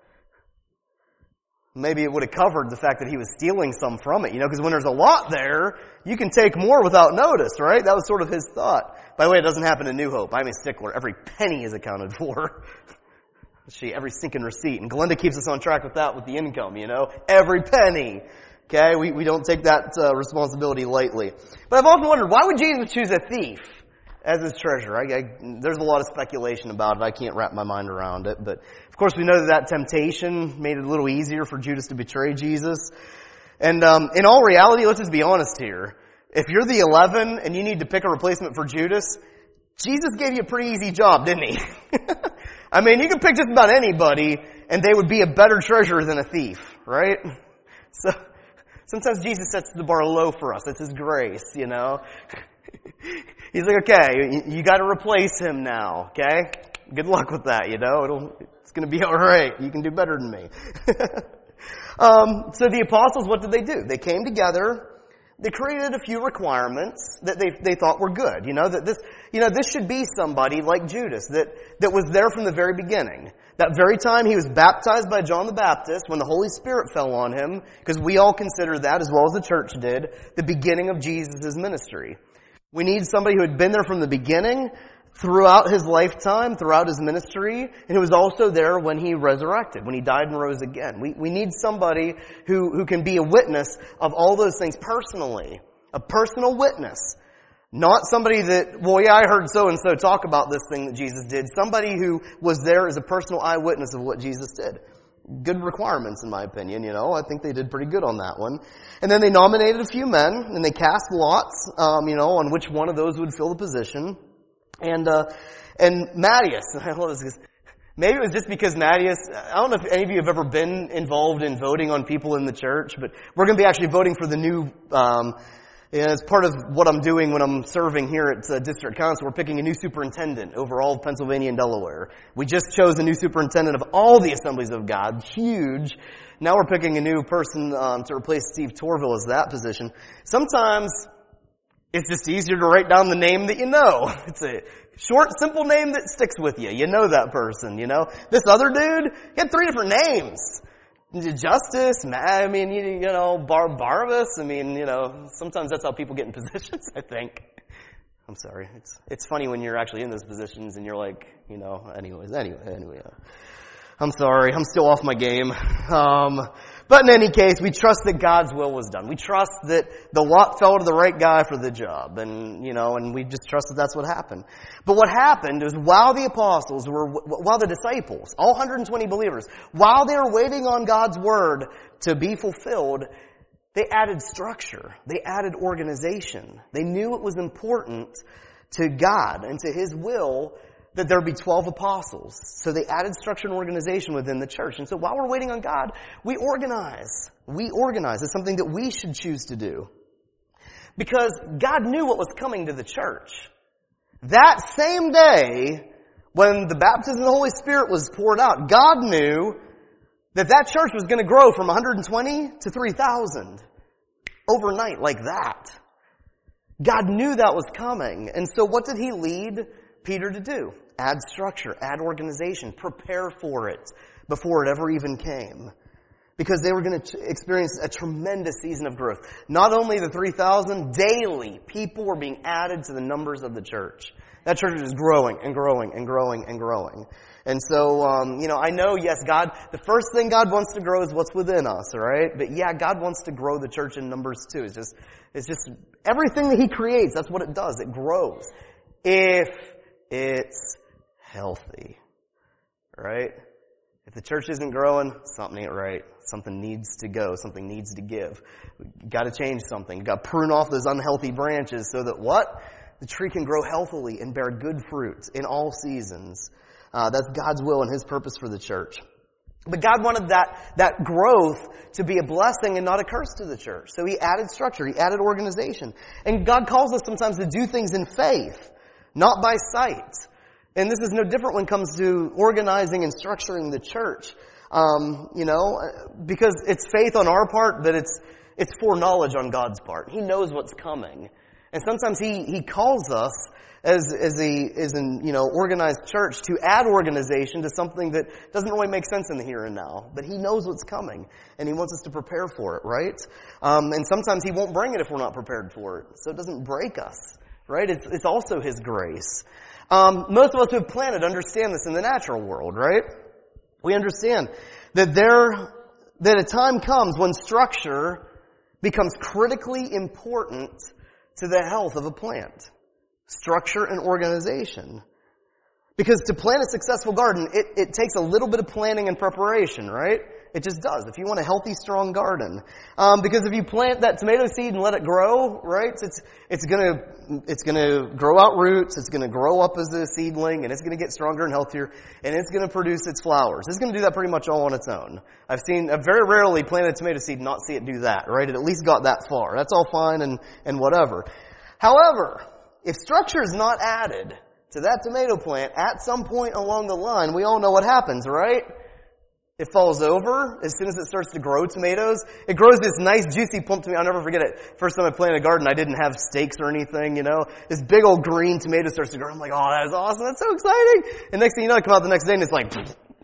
[SPEAKER 1] Maybe it would have covered the fact that he was stealing some from it, you know, because when there's a lot there, you can take more without notice, right? That was sort of his thought. By the way, it doesn't happen in New Hope. I'm a stickler. Every penny is accounted for. She, every stinking receipt. And Glenda keeps us on track with that with the income, you know. Every penny. Okay? We, we don't take that uh, responsibility lightly. But I've often wondered, why would Jesus choose a thief as His treasurer? I, I, there's a lot of speculation about it. I can't wrap my mind around it. But, of course, we know that that temptation made it a little easier for Judas to betray Jesus. And um, in all reality, let's just be honest here. If you're the eleven and you need to pick a replacement for Judas, Jesus gave you a pretty easy job, didn't He? I mean, you can pick just about anybody, and they would be a better treasurer than a thief, right? So, sometimes Jesus sets the bar low for us. It's His grace, you know. He's like, okay, you, you got to replace him now, okay? Good luck with that, you know. It'll, it's going to be all right. You can do better than me. um, so the apostles, what did they do? They came together. They created a few requirements that they they thought were good. You know that this you know this should be somebody like Judas that that was there from the very beginning. That very time he was baptized by John the Baptist, when the Holy Spirit fell on him, because we all consider that, as well as the church did, the beginning of Jesus' ministry. We need somebody who had been there from the beginning, throughout his lifetime, throughout his ministry, and who was also there when he resurrected, when he died and rose again. We we need somebody who, who can be a witness of all those things personally. A personal witness. Not somebody that, well, yeah, I heard so-and-so talk about this thing that Jesus did. Somebody who was there as a personal eyewitness of what Jesus did. Good requirements, in my opinion, you know. I think they did pretty good on that one. And then they nominated a few men, and they cast lots, um, you know, on which one of those would fill the position. And, uh, and Matthias, I love this because maybe it was just because Matthias, I don't know if any of you have ever been involved in voting on people in the church, but we're going to be actually voting for the new, um, and as part of what I'm doing when I'm serving here at uh, District Council, we're picking a new superintendent over all of Pennsylvania and Delaware. We just chose a new superintendent of all the Assemblies of God. Huge. Now we're picking a new person um, to replace Steve Torville as that position. Sometimes it's just easier to write down the name that you know. It's a short, simple name that sticks with you. You know that person, you know. This other dude, he had three different names. Justice, I mean, you, you know, Bar- Barabbas, I mean, you know, sometimes that's how people get in positions, I think. I'm sorry. It's it's funny when you're actually in those positions and you're like, you know, anyways, anyway, anyway. Uh, I'm sorry. I'm still off my game. Um, but in any case, we trust that God's will was done. We trust that the lot fell to the right guy for the job. And, you know, and we just trust that that's what happened. But what happened was while the apostles were, while the disciples, all one hundred twenty believers, while they were waiting on God's word to be fulfilled, they added structure. They added organization. They knew it was important to God and to His will that there be twelve apostles. So they added structure and organization within the church. And so while we're waiting on God, we organize. We organize. It's something that we should choose to do. Because God knew what was coming to the church. That same day, when the baptism of the Holy Spirit was poured out, God knew that that church was going to grow from one hundred twenty to three thousand. Overnight, like that. God knew that was coming. And so what did He lead Peter to do? Add structure, add organization, prepare for it before it ever even came. Because they were going to experience a tremendous season of growth. Not only the three thousand, daily people were being added to the numbers of the church. That church is growing and growing and growing and growing. And so, um, you know, I know, yes, God, the first thing God wants to grow is what's within us, all right? But yeah, God wants to grow the church in numbers too. It's just, it's just everything that He creates, that's what it does. It grows. If it's healthy, right? If the church isn't growing, something ain't right. Something needs to go. Something needs to give. We've got to change something. We've got to prune off those unhealthy branches so that what? The tree can grow healthily and bear good fruit in all seasons. Uh, that's God's will and His purpose for the church. But God wanted that, that growth to be a blessing and not a curse to the church. So He added structure. He added organization. And God calls us sometimes to do things in faith, not by sight. And this is no different when it comes to organizing and structuring the church. Um, you know, because it's faith on our part, but it's, it's foreknowledge on God's part. He knows what's coming. And sometimes He, He calls us as, as a, as an, you know, organized church to add organization to something that doesn't really make sense in the here and now. But He knows what's coming. And He wants us to prepare for it, right? Um, and sometimes He won't bring it if we're not prepared for it. So it doesn't break us, right? It's, it's also His grace. Um, most of us who have planted understand this in the natural world, right? We understand that there, that a time comes when structure becomes critically important to the health of a plant. Structure and organization. Because to plant a successful garden, it, it takes a little bit of planning and preparation, right? It just does. If you want a healthy, strong garden. Um, because if you plant that tomato seed and let it grow, right, it's, it's gonna, it's gonna grow out roots, it's gonna grow up as a seedling, and it's gonna get stronger and healthier, and it's gonna produce its flowers. It's gonna do that pretty much all on its own. I've seen, I've very rarely planted a tomato seed and not see it do that, right? It at least got that far. That's all fine and, and whatever. However, if structure is not added to that tomato plant at some point along the line, we all know what happens, right? It falls over as soon as it starts to grow tomatoes. It grows this nice, juicy plump tomato. I'll never forget it. First time I planted a garden, I didn't have stakes or anything, you know. This big old green tomato starts to grow. I'm like, oh, that is awesome. That's so exciting. And next thing you know, I come out the next day and it's like,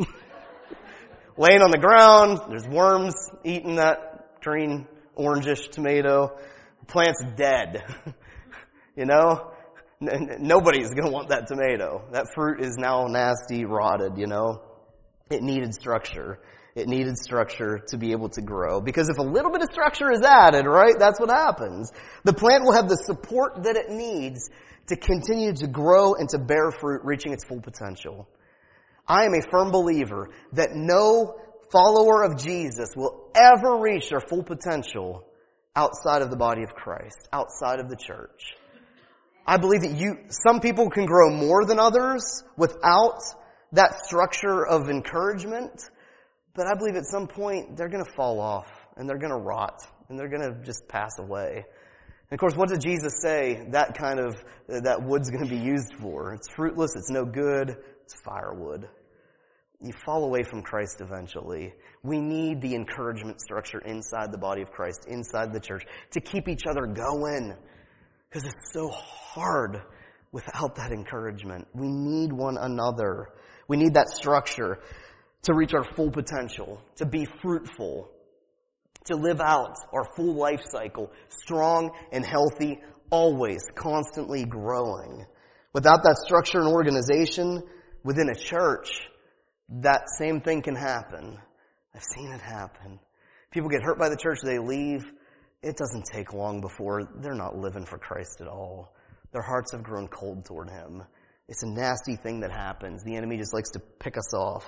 [SPEAKER 1] laying on the ground. There's worms eating that green, orangish tomato. The plant's dead. You know? N- nobody's going to want that tomato. That fruit is now nasty, rotted, you know. It needed structure. It needed structure to be able to grow. Because if a little bit of structure is added, right, that's what happens. The plant will have the support that it needs to continue to grow and to bear fruit, reaching its full potential. I am a firm believer that no follower of Jesus will ever reach their full potential outside of the body of Christ, outside of the church. I believe that you, some people can grow more than others without that structure of encouragement, but I believe at some point they're going to fall off and they're going to rot and they're going to just pass away. And of course, what did Jesus say that kind of, that wood's going to be used for? It's fruitless, it's no good, it's firewood. You fall away from Christ eventually. We need the encouragement structure inside the body of Christ, inside the church, to keep each other going. Because it's so hard without that encouragement. We need one another. We need that structure to reach our full potential, to be fruitful, to live out our full life cycle, strong and healthy, always, constantly growing. Without that structure and organization within a church, that same thing can happen. I've seen it happen. People get hurt by the church, they leave. It doesn't take long before they're not living for Christ at all. Their hearts have grown cold toward Him. It's a nasty thing that happens. The enemy just likes to pick us off.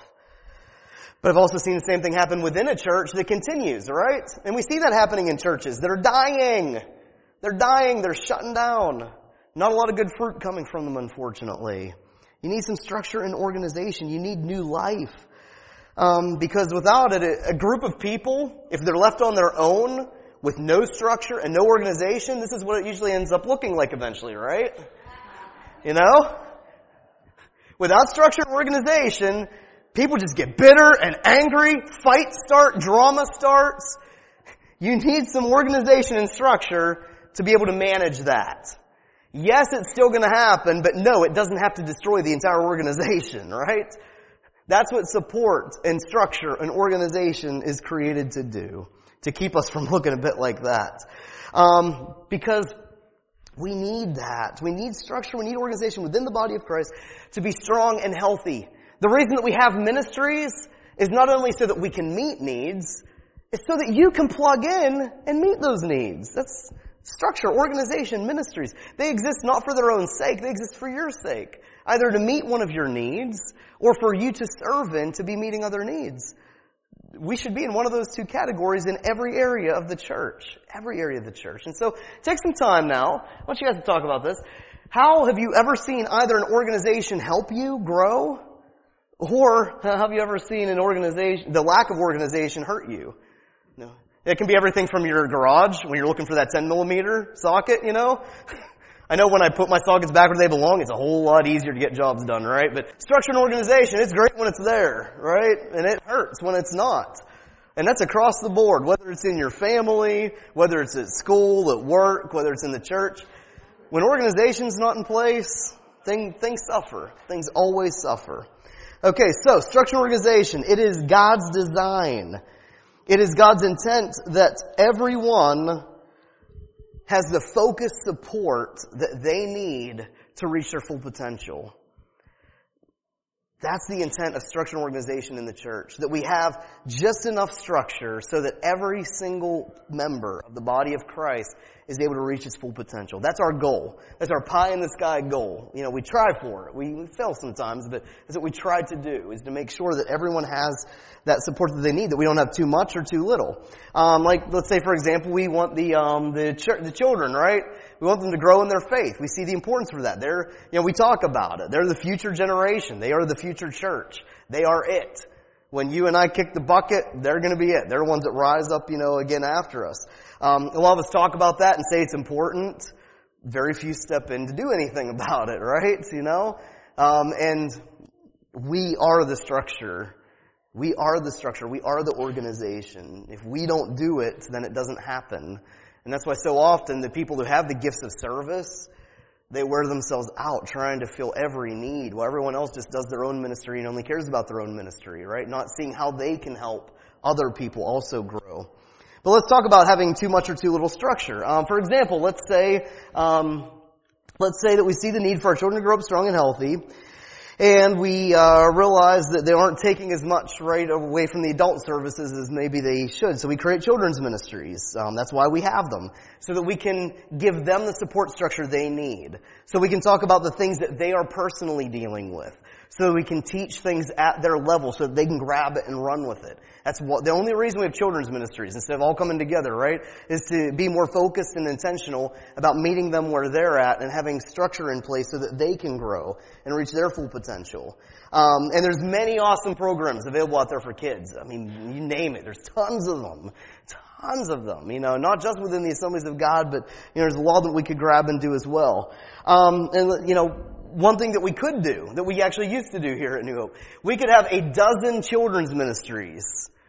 [SPEAKER 1] But I've also seen the same thing happen within a church that continues, right? And we see that happening in churches that are dying. They're dying. They're shutting down. Not a lot of good fruit coming from them, unfortunately. You need some structure and organization. You need new life. Um, because without it, a group of people, if they're left on their own, with no structure and no organization, this is what it usually ends up looking like eventually, right? You know? Without structure and organization, people just get bitter and angry, fights start, drama starts. You need some organization and structure to be able to manage that. Yes, it's still going to happen, but no, it doesn't have to destroy the entire organization, right? That's what support and structure and organization is created to do, to keep us from looking a bit like that. Um, because we need that. We need structure, we need organization within the body of Christ to be strong and healthy. The reason that we have ministries is not only so that we can meet needs, it's so that you can plug in and meet those needs. That's structure, organization, ministries. They exist not for their own sake, they exist for your sake. Either to meet one of your needs, or for you to serve in to be meeting other needs. We should be in one of those two categories in every area of the church. Every area of the church. And so, take some time now. I want you guys to talk about this. How have you ever seen either an organization help you grow? Or have you ever seen an organization, the lack of organization hurt you? No. It can be everything from your garage when you're looking for that ten millimeter socket, you know. I know when I put my sockets back where they belong, it's a whole lot easier to get jobs done, right? But structure and organization, it's great when it's there, right? And it hurts when it's not. And that's across the board, whether it's in your family, whether it's at school, at work, whether it's in the church. When organization's not in place, thing, things suffer. Things always suffer. Okay, so structure and organization, it is God's design. It is God's intent that everyone has the focused support that they need to reach their full potential. That's the intent of structure and organization in the church. That we have just enough structure so that every single member of the body of Christ is able to reach its full potential. That's our goal. That's our pie in the sky goal. You know, we try for it. We, we fail sometimes, but that's what we try to do, is to make sure that everyone has that support that they need, that we don't have too much or too little. Um, like, let's say, for example, we want the, um, the, ch- the children, right? We want them to grow in their faith. We see the importance for that. They're, you know, we talk about it. They're the future generation. They are the future church. They are it. When you and I kick the bucket, they're going to be it. They're the ones that rise up, you know, again after us. Um, a lot of us talk about that and say it's important. Very few step in to do anything about it, right? You know? Um, and we are the structure. We are the structure. We are the organization. If we don't do it, then it doesn't happen. And that's why so often the people who have the gifts of service, they wear themselves out trying to fill every need, while everyone else just does their own ministry and only cares about their own ministry, right? Not seeing how they can help other people also grow. But let's talk about having too much or too little structure. Um, for example, let's say, um, let's say that we see the need for our children to grow up strong and healthy, and we uh, realize that they aren't taking as much right away from the adult services as maybe they should. So we create children's ministries. Um, that's why we have them, so that we can give them the support structure they need. So we can talk about the things that they are personally dealing with. So we can teach things at their level so that they can grab it and run with it. That's what, the only reason we have children's ministries, instead of all coming together, right, is to be more focused and intentional about meeting them where they're at and having structure in place so that they can grow and reach their full potential. Um, and there's many awesome programs available out there for kids. I mean, you name it. There's tons of them. Tons of them, you know, not just within the Assemblies of God, but, you know, there's a lot that we could grab and do as well. Um, and, you know, one thing that we could do, that we actually used to do here at New Hope, we could have a dozen children's ministries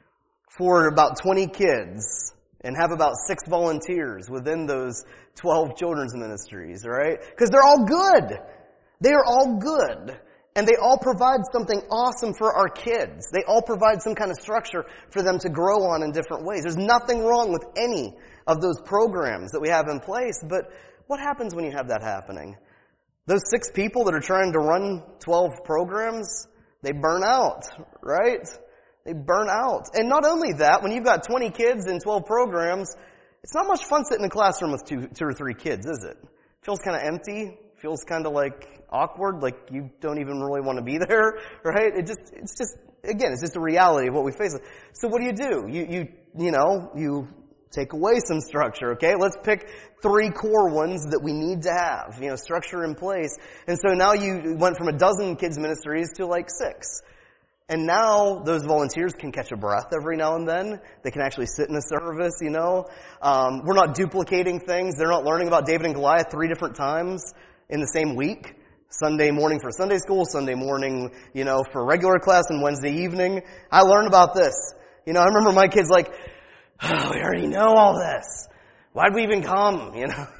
[SPEAKER 1] for about twenty kids and have about six volunteers within those twelve children's ministries, right? Because they're all good. They are all good. And they all provide something awesome for our kids. They all provide some kind of structure for them to grow on in different ways. There's nothing wrong with any of those programs that we have in place, but what happens when you have that happening? Those six people that are trying to run twelve programs, they burn out, right? They burn out. And not only that, when you've got twenty kids in twelve programs, it's not much fun sitting in a classroom with two, two or three kids, is it? Feels kind of empty. Feels kind of like awkward, like you don't even really want to be there, right? It just, it's just, again, it's just a reality of what we face. So what do you do? You, you, you know, you take away some structure, okay? Let's pick three core ones that we need to have, you know, structure in place. And so now you went from a dozen kids ministries to like six. And now those volunteers can catch a breath every now and then. They can actually sit in a service, you know. Um, we're not duplicating things. They're not learning about David and Goliath three different times in the same week. Sunday morning for Sunday school, Sunday morning, you know, for regular class, and Wednesday evening. I learned about this. You know, I remember my kids like, oh, we already know all this. Why'd we even come, you know?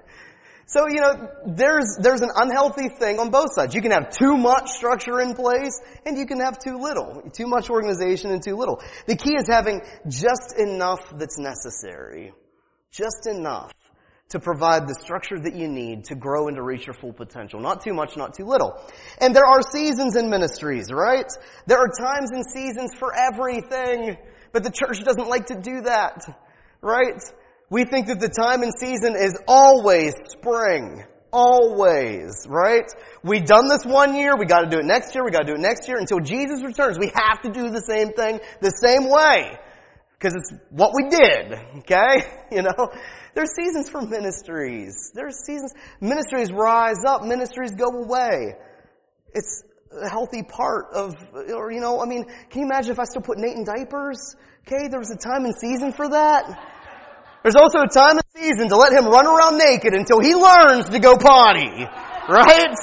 [SPEAKER 1] So, you know, there's, there's an unhealthy thing on both sides. You can have too much structure in place, and you can have too little. Too much organization and too little. The key is having just enough that's necessary. Just enough to provide the structure that you need to grow and to reach your full potential. Not too much, not too little. And there are seasons in ministries, right? There are times and seasons for everything, but the church doesn't like to do that, right? We think that the time and season is always spring. Always, right? We've done this one year, we gotta do it next year, we gotta do it next year. Until Jesus returns, we have to do the same thing the same way. Because it's what we did, okay? You know? There's seasons for ministries. There's seasons. Ministries rise up. Ministries go away. It's a healthy part of, or, you know, I mean, can you imagine if I still put Nate in diapers? Okay, there was a time and season for that. There's also a time and season to let him run around naked until he learns to go potty. Right?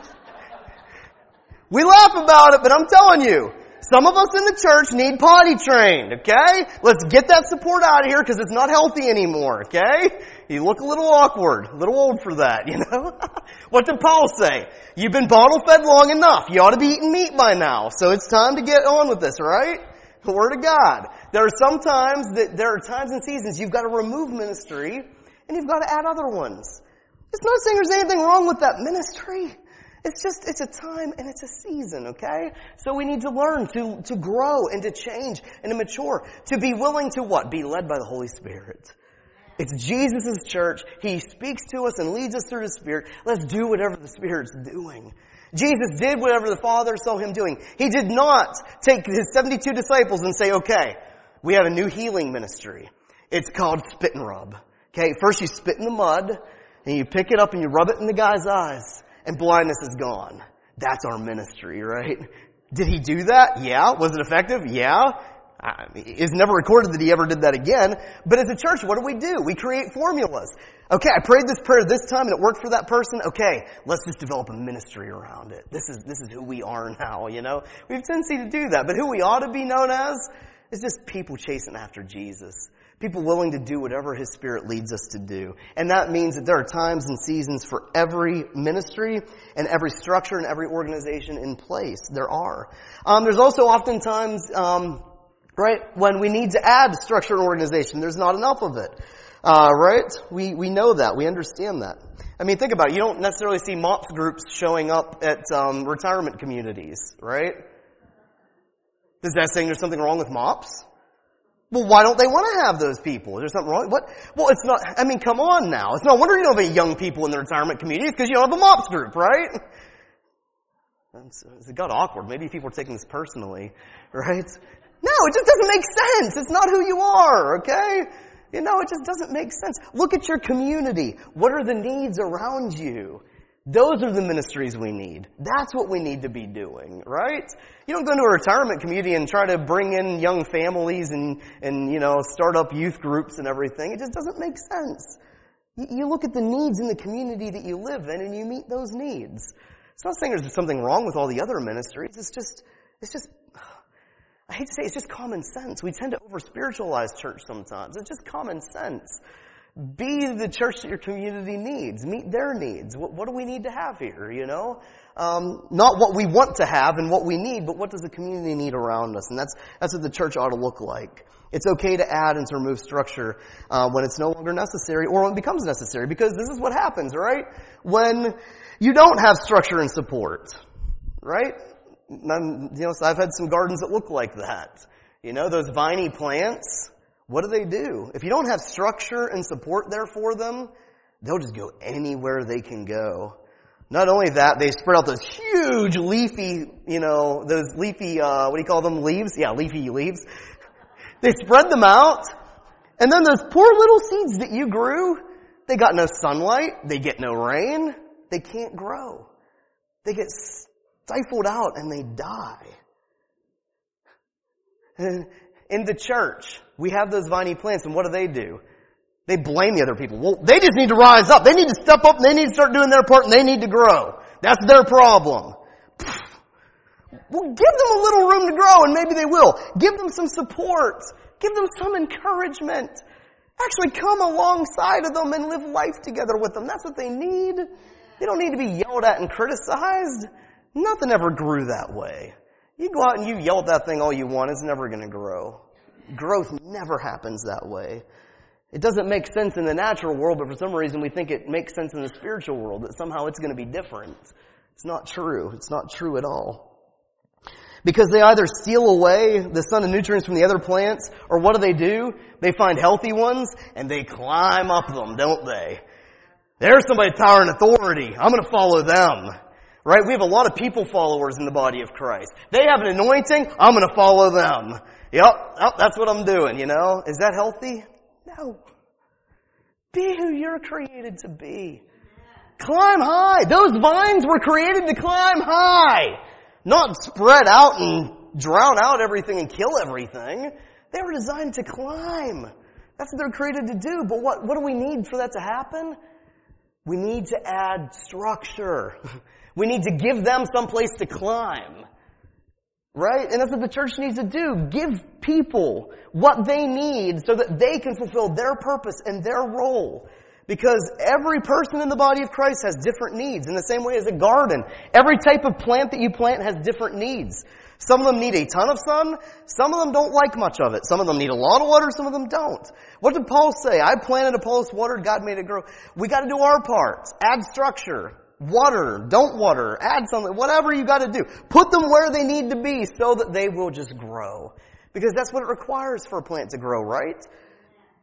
[SPEAKER 1] We laugh about it, but I'm telling you, some of us in the church need potty trained, okay? Let's get that support out of here because it's not healthy anymore, okay? You look a little awkward, a little old for that, you know? What did Paul say? You've been bottle fed long enough. You ought to be eating meat by now. So it's time to get on with this, right? The Word of God. There are some times that there are times and seasons you've got to remove ministry and you've got to add other ones. It's not saying there's anything wrong with that ministry. It's just, it's a time and it's a season, okay? So we need to learn to, to grow and to change and to mature. To be willing to what? Be led by the Holy Spirit. It's Jesus' church. He speaks to us and leads us through the Spirit. Let's do whatever the Spirit's doing. Jesus did whatever the Father saw him doing. He did not take his seventy-two disciples and say, okay, we have a new healing ministry. It's called spit and rub. Okay, first you spit in the mud, and you pick it up and you rub it in the guy's eyes, and blindness is gone. That's our ministry, right? Did he do that? Yeah. Was it effective? Yeah. I mean, it's never recorded that he ever did that again. But as a church, what do we do? We create formulas. Okay, I prayed this prayer this time and it worked for that person. Okay, let's just develop a ministry around it. This is, this is who we are now, you know? We have a tendency to do that. But who we ought to be known as is just people chasing after Jesus. People willing to do whatever His Spirit leads us to do. And that means that there are times and seasons for every ministry and every structure and every organization in place. There are. Um, there's also oftentimes, um, right, when we need to add structure and organization. There's not enough of it. Uh, right? We, we know that. We understand that. I mean, think about it. You don't necessarily see MOPS groups showing up at, um, retirement communities, right? Is that saying there's something wrong with MOPS? Well, why don't they want to have those people? Is there something wrong? What? Well, it's not, I mean, come on now. It's no wonder you don't have any young people in the retirement communities because you don't have a MOPS group, right? It got awkward. Maybe people are taking this personally, right? No, it just doesn't make sense. It's not who you are, okay? You know, it just doesn't make sense. Look at your community. What are the needs around you? Those are the ministries we need. That's what we need to be doing, right? You don't go into a retirement community and try to bring in young families and, and you know, start up youth groups and everything. It just doesn't make sense. You look at the needs in the community that you live in and you meet those needs. It's not saying there's something wrong with all the other ministries. It's just, it's just, I hate to say it, it's just common sense. We tend to over-spiritualize church sometimes. It's just common sense. Be the church that your community needs. Meet their needs. What, what do we need to have here, you know? Um, not what we want to have and what we need, but what does the community need around us? And that's, that's what the church ought to look like. It's okay to add and to remove structure uh, when it's no longer necessary or when it becomes necessary, because this is what happens, right? When you don't have structure and support, right? And, you know, so I've had some gardens that look like that. You know, those viney plants, what do they do? If you don't have structure and support there for them, they'll just go anywhere they can go. Not only that, they spread out those huge leafy, you know, those leafy, uh, what do you call them? Leaves? Yeah, leafy leaves. They spread them out, and then those poor little seeds that you grew, they got no sunlight, they get no rain, they can't grow. They get stifled out and they die. In the church, we have those viney plants, and what do they do? They blame the other people. Well, they just need to rise up. They need to step up and they need to start doing their part and they need to grow. That's their problem. Well, give them a little room to grow and maybe they will. Give them some support. Give them some encouragement. Actually come alongside of them and live life together with them. That's what they need. They don't need to be yelled at and criticized. Nothing ever grew that way. You go out and you yell at that thing all you want, it's never going to grow. Growth never happens that way. It doesn't make sense in the natural world, but for some reason we think it makes sense in the spiritual world, that somehow it's going to be different. It's not true. It's not true at all. Because they either steal away the sun and nutrients from the other plants, or what do they do? They find healthy ones, and they climb up them, don't they? There's somebody with power and authority. I'm going to follow them. Right? We have a lot of people followers in the body of Christ. They have an anointing, I'm going to follow them. Yep, yep, that's what I'm doing, you know? Is that healthy? No. Be who you're created to be. Climb high. Those vines were created to climb high. Not spread out and drown out everything and kill everything. They were designed to climb. That's what they're created to do. But what, what do we need for that to happen? We need to add structure. We need to give them some place to climb. Right? And that's what the church needs to do. Give people what they need so that they can fulfill their purpose and their role. Because every person in the body of Christ has different needs. In the same way as a garden. Every type of plant that you plant has different needs. Some of them need a ton of sun. Some of them don't like much of it. Some of them need a lot of water. Some of them don't. What did Paul say? I planted, Apollos watered, God made it grow. We got to do our parts. Add structure. Water. Don't water. Add something. Whatever you got to do. Put them where they need to be so that they will just grow. Because that's what it requires for a plant to grow, right?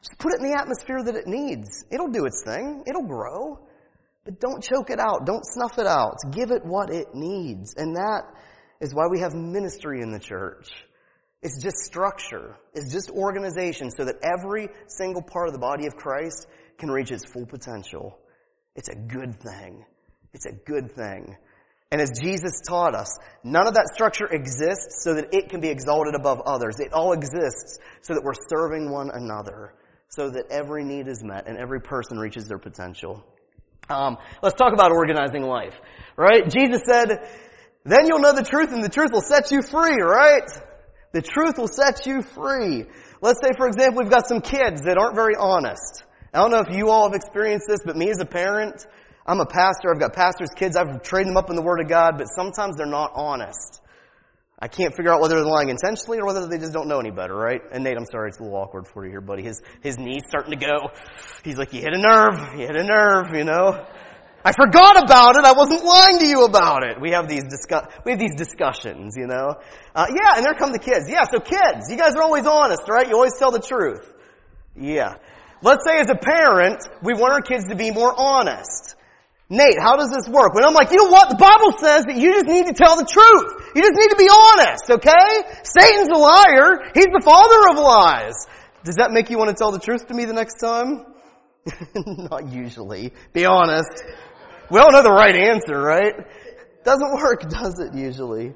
[SPEAKER 1] Just put it in the atmosphere that it needs. It'll do its thing. It'll grow. But don't choke it out. Don't snuff it out. Give it what it needs. And that is why we have ministry in the church. It's just structure. It's just organization so that every single part of the body of Christ can reach its full potential. It's a good thing. It's a good thing. And as Jesus taught us, none of that structure exists so that it can be exalted above others. It all exists so that we're serving one another, so that every need is met and every person reaches their potential. Um, let's talk about organizing life, right? Jesus said, then you'll know the truth and the truth will set you free, right? The truth will set you free. Let's say, for example, we've got some kids that aren't very honest. I don't know if you all have experienced this, but me as a parent, I'm a pastor, I've got pastors' kids, I've trained them up in the Word of God, but sometimes they're not honest. I can't figure out whether they're lying intentionally or whether they just don't know any better, right? And Nate, I'm sorry, it's a little awkward for you here, buddy. His, his knee's starting to go. He's like, you hit a nerve, you hit a nerve, you know? I forgot about it, I wasn't lying to you about it. We have these discuss, we have these discussions, you know? Uh, yeah, and there come the kids. Yeah, so kids, you guys are always honest, right? You always tell the truth. Yeah. Let's say as a parent, we want our kids to be more honest. Nate, how does this work? When I'm like, you know what? The Bible says that you just need to tell the truth. You just need to be honest, okay? Satan's a liar. He's the father of lies. Does that make you want to tell the truth to me the next time? Not usually. Be honest. We all know the right answer, right? Doesn't work, does it, usually?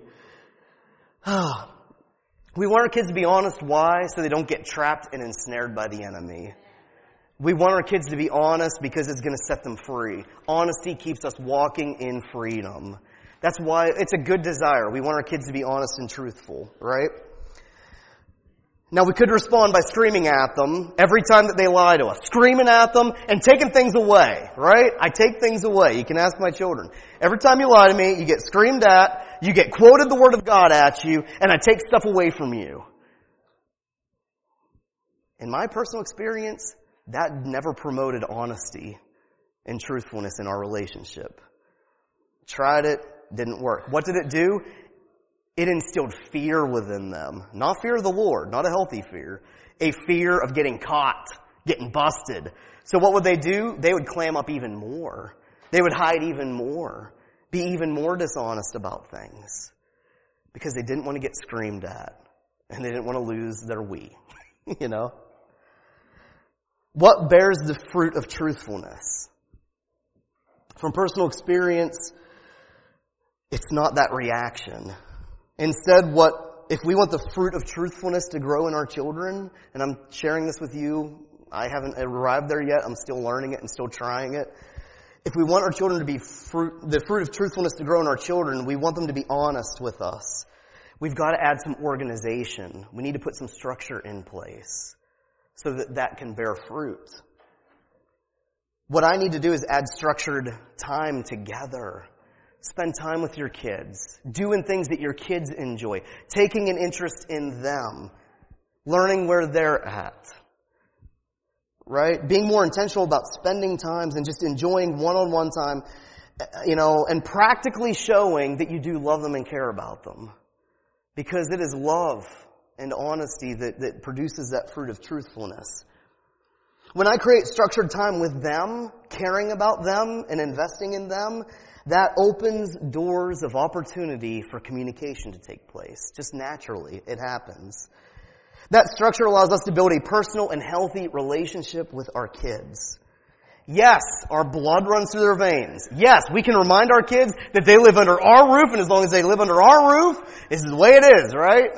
[SPEAKER 1] We want our kids to be honest. Why? So they don't get trapped and ensnared by the enemy. We want our kids to be honest because it's going to set them free. Honesty keeps us walking in freedom. That's why it's a good desire. We want our kids to be honest and truthful, right? Now, we could respond by screaming at them every time that they lie to us. Screaming at them and taking things away, right? I take things away. You can ask my children. Every time you lie to me, you get screamed at, you get quoted the Word of God at you, and I take stuff away from you. In my personal experience, that never promoted honesty and truthfulness in our relationship. Tried it, didn't work. What did it do? It instilled fear within them. Not fear of the Lord, not a healthy fear. A fear of getting caught, getting busted. So what would they do? They would clam up even more. They would hide even more. Be even more dishonest about things. Because they didn't want to get screamed at. And they didn't want to lose their we. You know? What bears the fruit of truthfulness? From personal experience, it's not that reaction. Instead, what if we want the fruit of truthfulness to grow in our children, and I'm sharing this with you, I haven't arrived there yet, I'm still learning it and still trying it. If we want our children to be fruit, the fruit of truthfulness to grow in our children, we want them to be honest with us. We've got to add some organization. We need to put some structure in place so that that can bear fruit. What I need to do is add structured time together. Spend time with your kids. Doing things that your kids enjoy. Taking an interest in them. Learning where they're at. Right? Being more intentional about spending times and just enjoying one-on-one time, you know, and practically showing that you do love them and care about them. Because it is love and honesty that, that produces that fruit of truthfulness. When I create structured time with them, caring about them and investing in them, that opens doors of opportunity for communication to take place. Just naturally, it happens. That structure allows us to build a personal and healthy relationship with our kids. Yes, our blood runs through their veins. Yes, we can remind our kids that they live under our roof, and as long as they live under our roof, this is the way it is, right?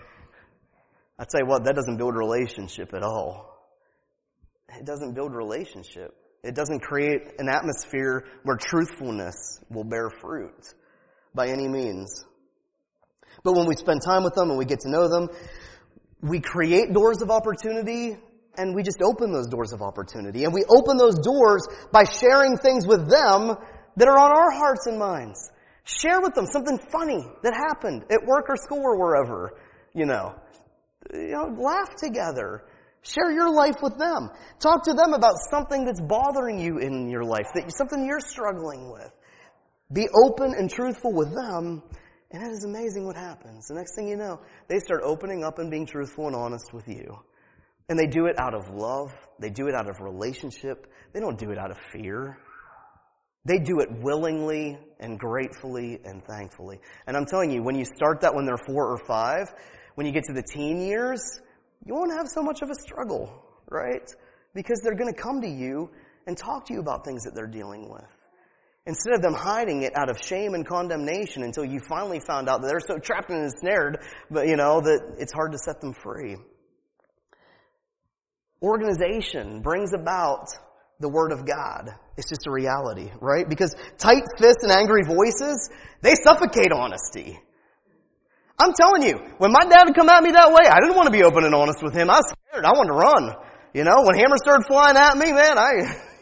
[SPEAKER 1] I tell you what, that doesn't build a relationship at all. It doesn't build a relationship. It doesn't create an atmosphere where truthfulness will bear fruit by any means. But when we spend time with them and we get to know them, we create doors of opportunity and we just open those doors of opportunity. And we open those doors by sharing things with them that are on our hearts and minds. Share with them something funny that happened at work or school or wherever, you know. You know, laugh together. Share your life with them. Talk to them about something that's bothering you in your life, that something you're struggling with. Be open and truthful with them, and it is amazing what happens. The next thing you know, they start opening up and being truthful and honest with you. And they do it out of love. They do it out of relationship. They don't do it out of fear. They do it willingly and gratefully and thankfully. And I'm telling you, when you start that when they're four or five, when you get to the teen years, you won't have so much of a struggle, right? Because they're going to come to you and talk to you about things that they're dealing with. Instead of them hiding it out of shame and condemnation until you finally found out that they're so trapped and ensnared, but you know, that it's hard to set them free. Organization brings about the Word of God. It's just a reality, right? Because tight fists and angry voices, they suffocate honesty. I'm telling you, when my dad would come at me that way, I didn't want to be open and honest with him. I was scared. I wanted to run. You know, when hammers started flying at me, man, I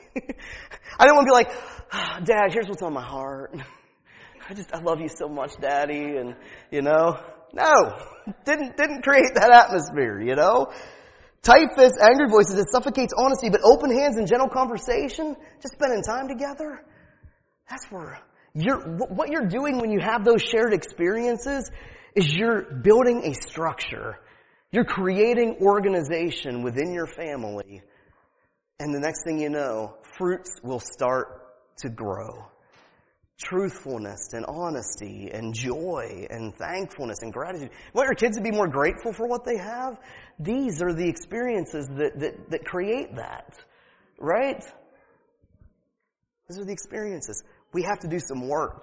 [SPEAKER 1] I didn't want to be like, oh, Dad, here's what's on my heart. I just, I love you so much, Daddy. And, you know, no, didn't, didn't create that atmosphere, you know. Tight fists, angry voices, it suffocates honesty, but open hands and gentle conversation, just spending time together, that's where you're, what you're doing when you have those shared experiences is you're building a structure. You're creating organization within your family. And the next thing you know, fruits will start to grow. Truthfulness and honesty and joy and thankfulness and gratitude. You want your kids to be more grateful for what they have? These are the experiences that, that, that create that. Right? These are the experiences. We have to do some work.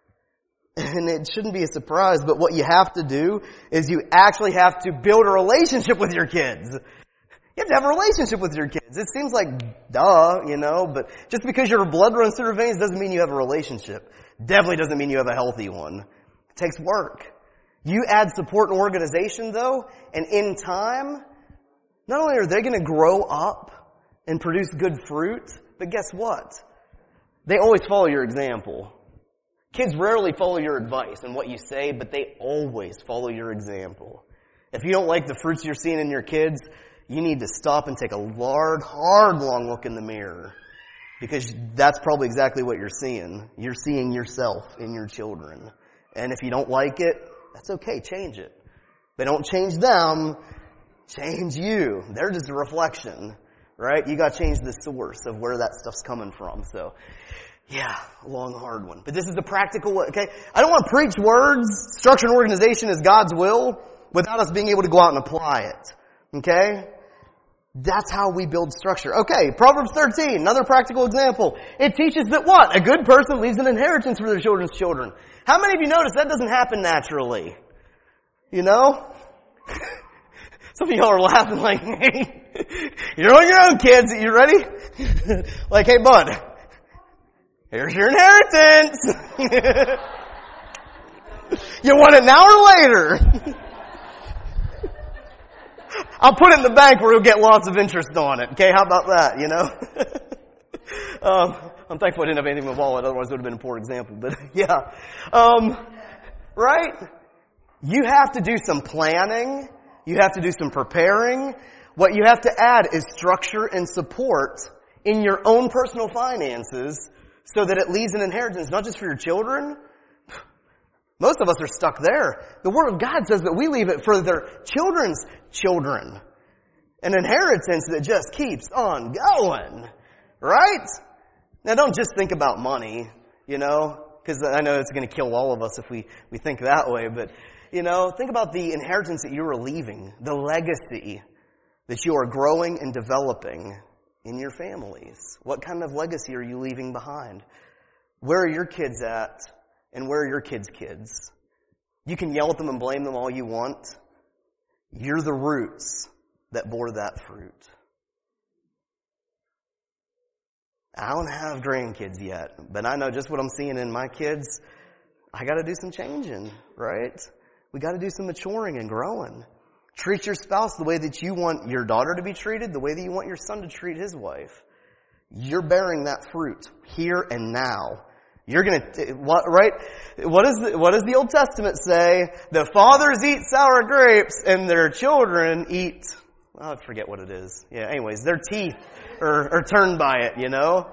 [SPEAKER 1] And it shouldn't be a surprise, but what you have to do is you actually have to build a relationship with your kids. You have to have a relationship with your kids. It seems like duh, you know, but just because your blood runs through your veins doesn't mean you have a relationship. Definitely doesn't mean you have a healthy one. It takes work. You add support and organization though, and in time, not only are they going to grow up and produce good fruit, but guess what? They always follow your example. Kids rarely follow your advice and what you say, but they always follow your example. If you don't like the fruits you're seeing in your kids, you need to stop and take a hard, hard, long look in the mirror. Because that's probably exactly what you're seeing. You're seeing yourself in your children. And if you don't like it, that's okay, change it. But don't change them, change you. They're just a reflection, right? You gotta change the source of where that stuff's coming from. So, yeah, a long, hard one. But this is the practical way, okay? I don't want to preach words. Structure and organization is God's will without us being able to go out and apply it. Okay? That's how we build structure. Okay, Proverbs thirteen, another practical example. It teaches that what? A good person leaves an inheritance for their children's children. How many of you notice that doesn't happen naturally? You know? Some of y'all are laughing like, hey, you're on your own, kids. You ready? Like, hey, bud, here's your inheritance. You want it now or later? I'll put it in the bank where you'll get lots of interest on it. Okay, how about that, you know? um, I'm thankful I didn't have anything in my wallet, otherwise it would have been a poor example. But yeah. Um, right? You have to do some planning. You have to do some preparing. What you have to add is structure and support in your own personal finances so that it leaves an inheritance, not just for your children. Most of us are stuck there. The Word of God says that we leave it for their children's children. An inheritance that just keeps on going. Right? Now don't just think about money, you know, because I know it's going to kill all of us if we, we think that way. But, you know, think about the inheritance that you are leaving, the legacy that you are growing and developing in your families. What kind of legacy are you leaving behind? Where are your kids at? And where are your kids' kids? You can yell at them and blame them all you want. You're the roots that bore that fruit. I don't have grandkids yet, but I know just what I'm seeing in my kids. I got to do some changing, right? We got to do some maturing and growing. Treat your spouse the way that you want your daughter to be treated, the way that you want your son to treat his wife. You're bearing that fruit here and now. You're gonna, what, right? What is the, what does the Old Testament say? The fathers eat sour grapes and their children eat, oh, I forget what it is. Yeah, anyways, their teeth are, are turned by it, you know?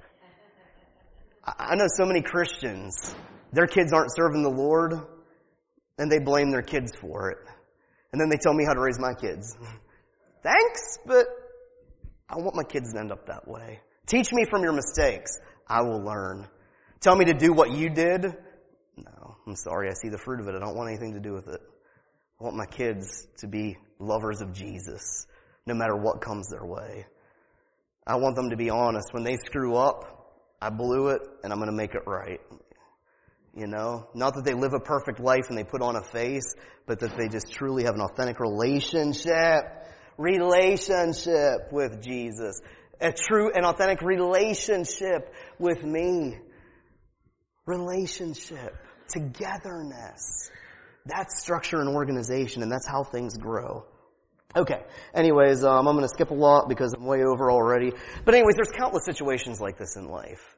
[SPEAKER 1] I know so many Christians, their kids aren't serving the Lord, and they blame their kids for it. And then they tell me how to raise my kids. thanks, but I want my kids to end up that way. Teach me from your mistakes. I will learn. Tell me to do what you did. No, I'm sorry. I see the fruit of it. I don't want anything to do with it. I want my kids to be lovers of Jesus, no matter what comes their way. I want them to be honest. When they screw up, I blew it, and I'm going to make it right. You know? Not that they live a perfect life and they put on a face, but that they just truly have an authentic relationship. Relationship with Jesus. A true and authentic relationship with me. Relationship. Togetherness. That's structure and organization, and that's how things grow. Okay. Anyways, um, I'm going to skip a lot because I'm way over already. But anyways, there's countless situations like this in life.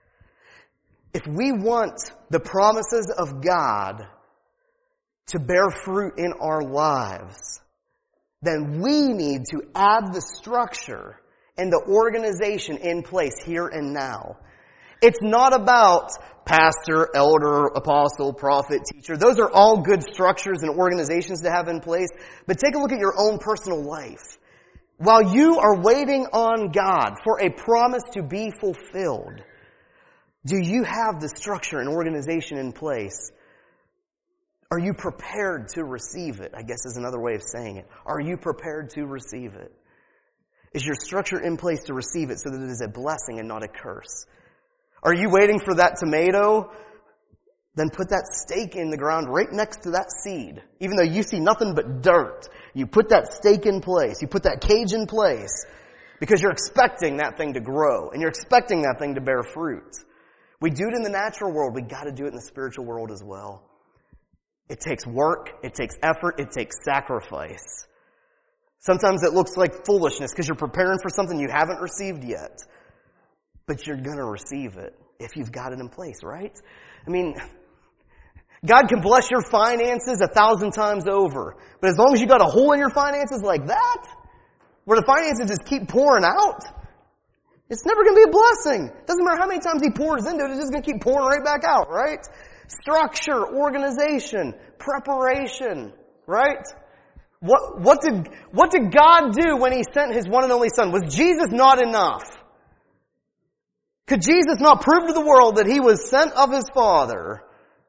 [SPEAKER 1] If we want the promises of God to bear fruit in our lives, then we need to add the structure and the organization in place here and now. It's not about pastor, elder, apostle, prophet, teacher. Those are all good structures and organizations to have in place. But take a look at your own personal life. While you are waiting on God for a promise to be fulfilled, do you have the structure and organization in place? Are you prepared to receive it? I guess is another way of saying it. Are you prepared to receive it? Is your structure in place to receive it so that it is a blessing and not a curse? Are you waiting for that tomato? Then put that stake in the ground right next to that seed. Even though you see nothing but dirt, you put that stake in place. You put that cage in place because you're expecting that thing to grow and you're expecting that thing to bear fruit. We do it in the natural world. We got to do it in the spiritual world as well. It takes work. It takes effort. It takes sacrifice. Sometimes it looks like foolishness because you're preparing for something you haven't received yet. But you're going to receive it if you've got it in place, right? I mean, God can bless your finances a thousand times over. But as long as you got a hole in your finances like that, where the finances just keep pouring out, it's never going to be a blessing. Doesn't matter how many times he pours into it, it's just going to keep pouring right back out, right? Structure, organization, preparation, right? What, what did, what did God do when he sent his one and only son? Was Jesus not enough? Could Jesus not prove to the world that he was sent of his Father?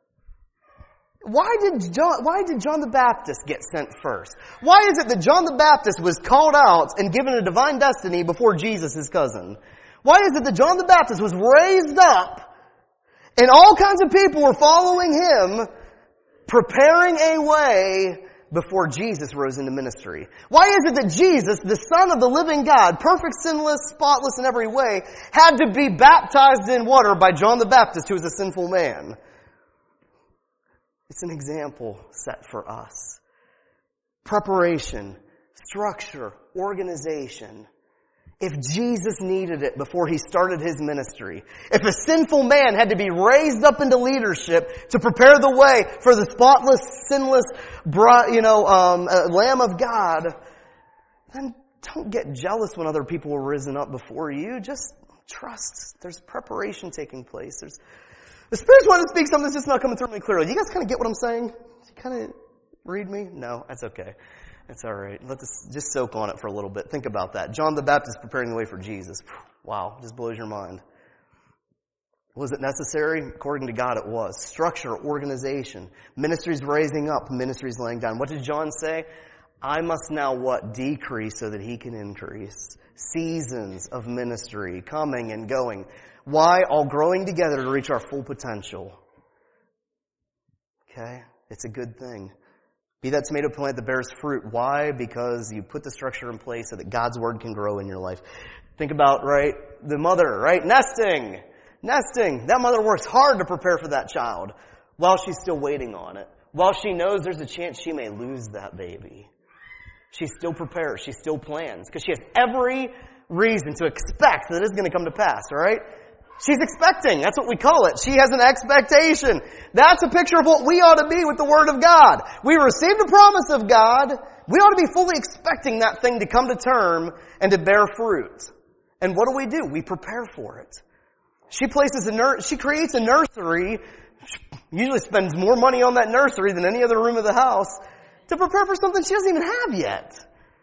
[SPEAKER 1] Why did John, why did John the Baptist get sent first? Why is it that John the Baptist was called out and given a divine destiny before Jesus, his cousin? Why is it that John the Baptist was raised up and all kinds of people were following him, preparing a way before Jesus rose into ministry? Why is it that Jesus, the Son of the living God, perfect, sinless, spotless in every way, had to be baptized in water by John the Baptist, who was a sinful man? It's an example set for us. Preparation, structure, organization. If Jesus needed it before he started his ministry, if a sinful man had to be raised up into leadership to prepare the way for the spotless, sinless, you know, um, uh, Lamb of God, then don't get jealous when other people are risen up before you. Just trust. There's preparation taking place. There's The Spirit's wanting to speak something that's just not coming through me clearly. Do you guys kind of get what I'm saying? Do you kind of read me? No, that's okay. It's all right. Let this just soak on it for a little bit. Think about that. John the Baptist preparing the way for Jesus. Wow, just blows your mind. Was it necessary? According to God, it was. Structure, organization, ministries raising up, ministries laying down. What did John say? I must now what? Decrease so that he can increase. Seasons of ministry, coming and going. Why? All growing together to reach our full potential. Okay? It's a good thing. Be that tomato plant that bears fruit. Why? Because you put the structure in place so that God's Word can grow in your life. Think about, right, the mother, right? Nesting. Nesting. That mother works hard to prepare for that child while she's still waiting on it. While she knows there's a chance she may lose that baby. She still prepares. She still plans. Because she has every reason to expect that it's going to come to pass, right? She's expecting. That's what we call it. She has an expectation. That's a picture of what we ought to be with the Word of God. We received a promise of God. We ought to be fully expecting that thing to come to term and to bear fruit. And what do we do? We prepare for it. She places a nur- she creates a nursery, usually spends more money on that nursery than any other room of the house, to prepare for something she doesn't even have yet.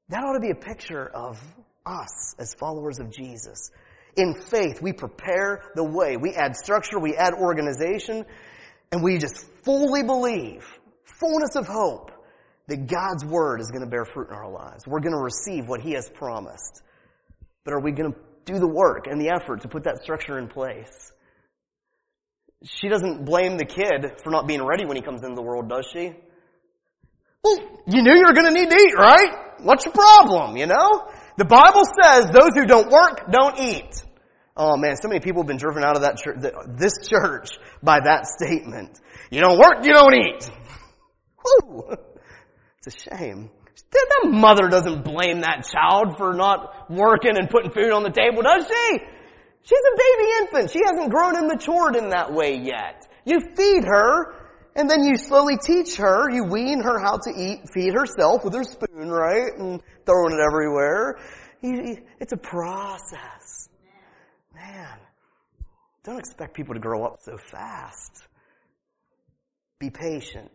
[SPEAKER 1] That ought to be a picture of us as followers of Jesus. In faith, we prepare the way. We add structure, we add organization, and we just fully believe, fullness of hope, that God's Word is going to bear fruit in our lives. We're going to receive what He has promised. But are we going to do the work and the effort to put that structure in place? She doesn't blame the kid for not being ready when he comes into the world, does she? Well, you knew you were going to need to eat, right? What's your problem, you know? The Bible says those who don't work, don't eat. Oh man, so many people have been driven out of that church, this church by that statement. You don't work, you don't eat. Woo! It's a shame. That mother doesn't blame that child for not working and putting food on the table, does she? She's a baby infant. She hasn't grown and matured in that way yet. You feed her, and then you slowly teach her, you wean her how to eat, feed herself with her spoon, right? And throwing it everywhere. It's a process. Man, don't expect people to grow up so fast. Be patient.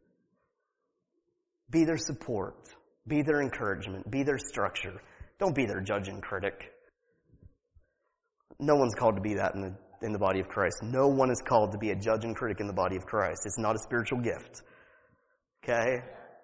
[SPEAKER 1] Be their support. Be their encouragement. Be their structure. Don't be their judge and critic. No one's called to be that in the, in the body of Christ. No one is called to be a judge and critic in the body of Christ. It's not a spiritual gift. Okay?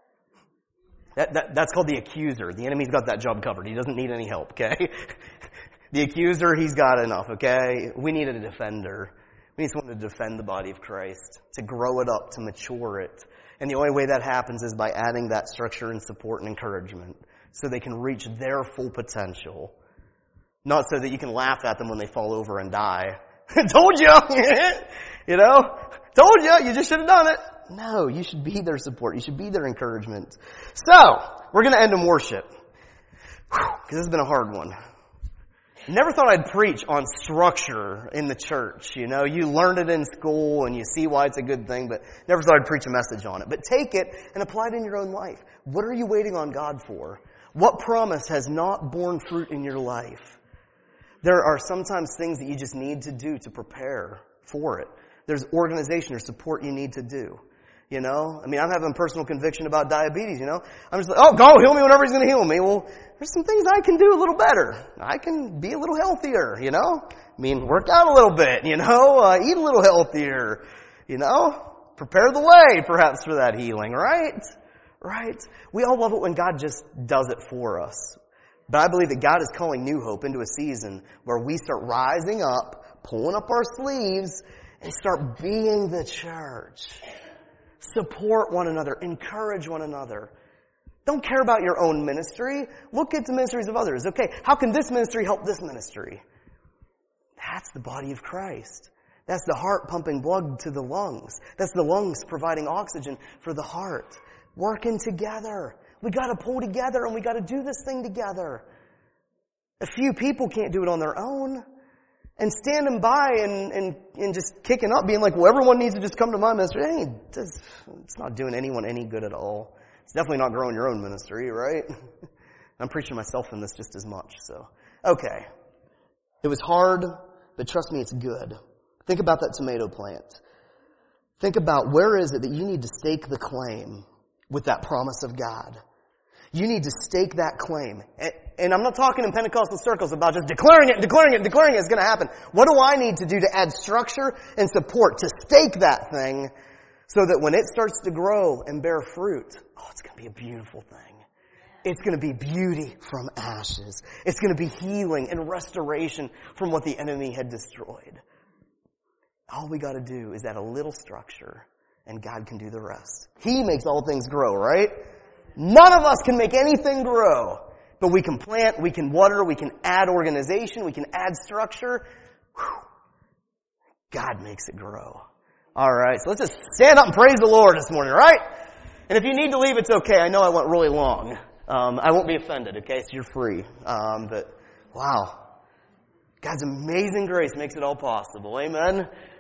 [SPEAKER 1] That, that, that's called the accuser. The enemy's got that job covered. He doesn't need any help, okay? The accuser, he's got enough, okay? We need a defender. We need someone to defend the body of Christ, to grow it up, to mature it. And the only way that happens is by adding that structure and support and encouragement so they can reach their full potential. Not so that you can laugh at them when they fall over and die. Told you! You know? Told you! You just should have done it. No, you should be their support. You should be their encouragement. So, we're going to end in worship. Because this has been a hard one. Never thought I'd preach on structure in the church. You know, you learned it in school and you see why it's a good thing, but never thought I'd preach a message on it. But take it and apply it in your own life. What are you waiting on God for? What promise has not borne fruit in your life? There are sometimes things that you just need to do to prepare for it. There's organization or support you need to do. You know? I mean, I'm having personal conviction about diabetes, you know? I'm just like, oh, God will heal me whenever He's going to heal me. Well, there's some things I can do a little better. I can be a little healthier, you know? I mean, work out a little bit, you know? Uh, eat a little healthier, you know? Prepare the way, perhaps, for that healing, right? Right? We all love it when God just does it for us. But I believe that God is calling New Hope into a season where we start rising up, pulling up our sleeves, and start being the church. Support one another. Encourage one another. Don't care about your own ministry. Look at the ministries of others. Okay, how can this ministry help this ministry? That's the body of Christ. That's the heart pumping blood to the lungs. That's the lungs providing oxygen for the heart. Working together. We got to pull together and we got to do this thing together. A few people can't do it on their own. And standing by and, and, and just kicking up, being like, well, everyone needs to just come to my ministry. It ain't, it's not doing anyone any good at all. It's definitely not growing your own ministry, right? I'm preaching myself in this just as much, so. Okay. It was hard, but trust me, it's good. Think about that tomato plant. Think about where is it that you need to stake the claim with that promise of God. You need to stake that claim. And, and I'm not talking in Pentecostal circles about just declaring it, declaring it, declaring it is going to happen. What do I need to do to add structure and support to stake that thing so that when it starts to grow and bear fruit, oh, it's going to be a beautiful thing. It's going to be beauty from ashes. It's going to be healing and restoration from what the enemy had destroyed. All we got to do is add a little structure and God can do the rest. He makes all things grow, right? None of us can make anything grow. But we can plant, we can water, we can add organization, we can add structure. Whew. God makes it grow. Alright, so let's just stand up and praise the Lord this morning, right? And if you need to leave, it's okay. I know I went really long. Um, I won't be offended, okay? So you're free. Um, but, wow. God's amazing grace makes it all possible. Amen?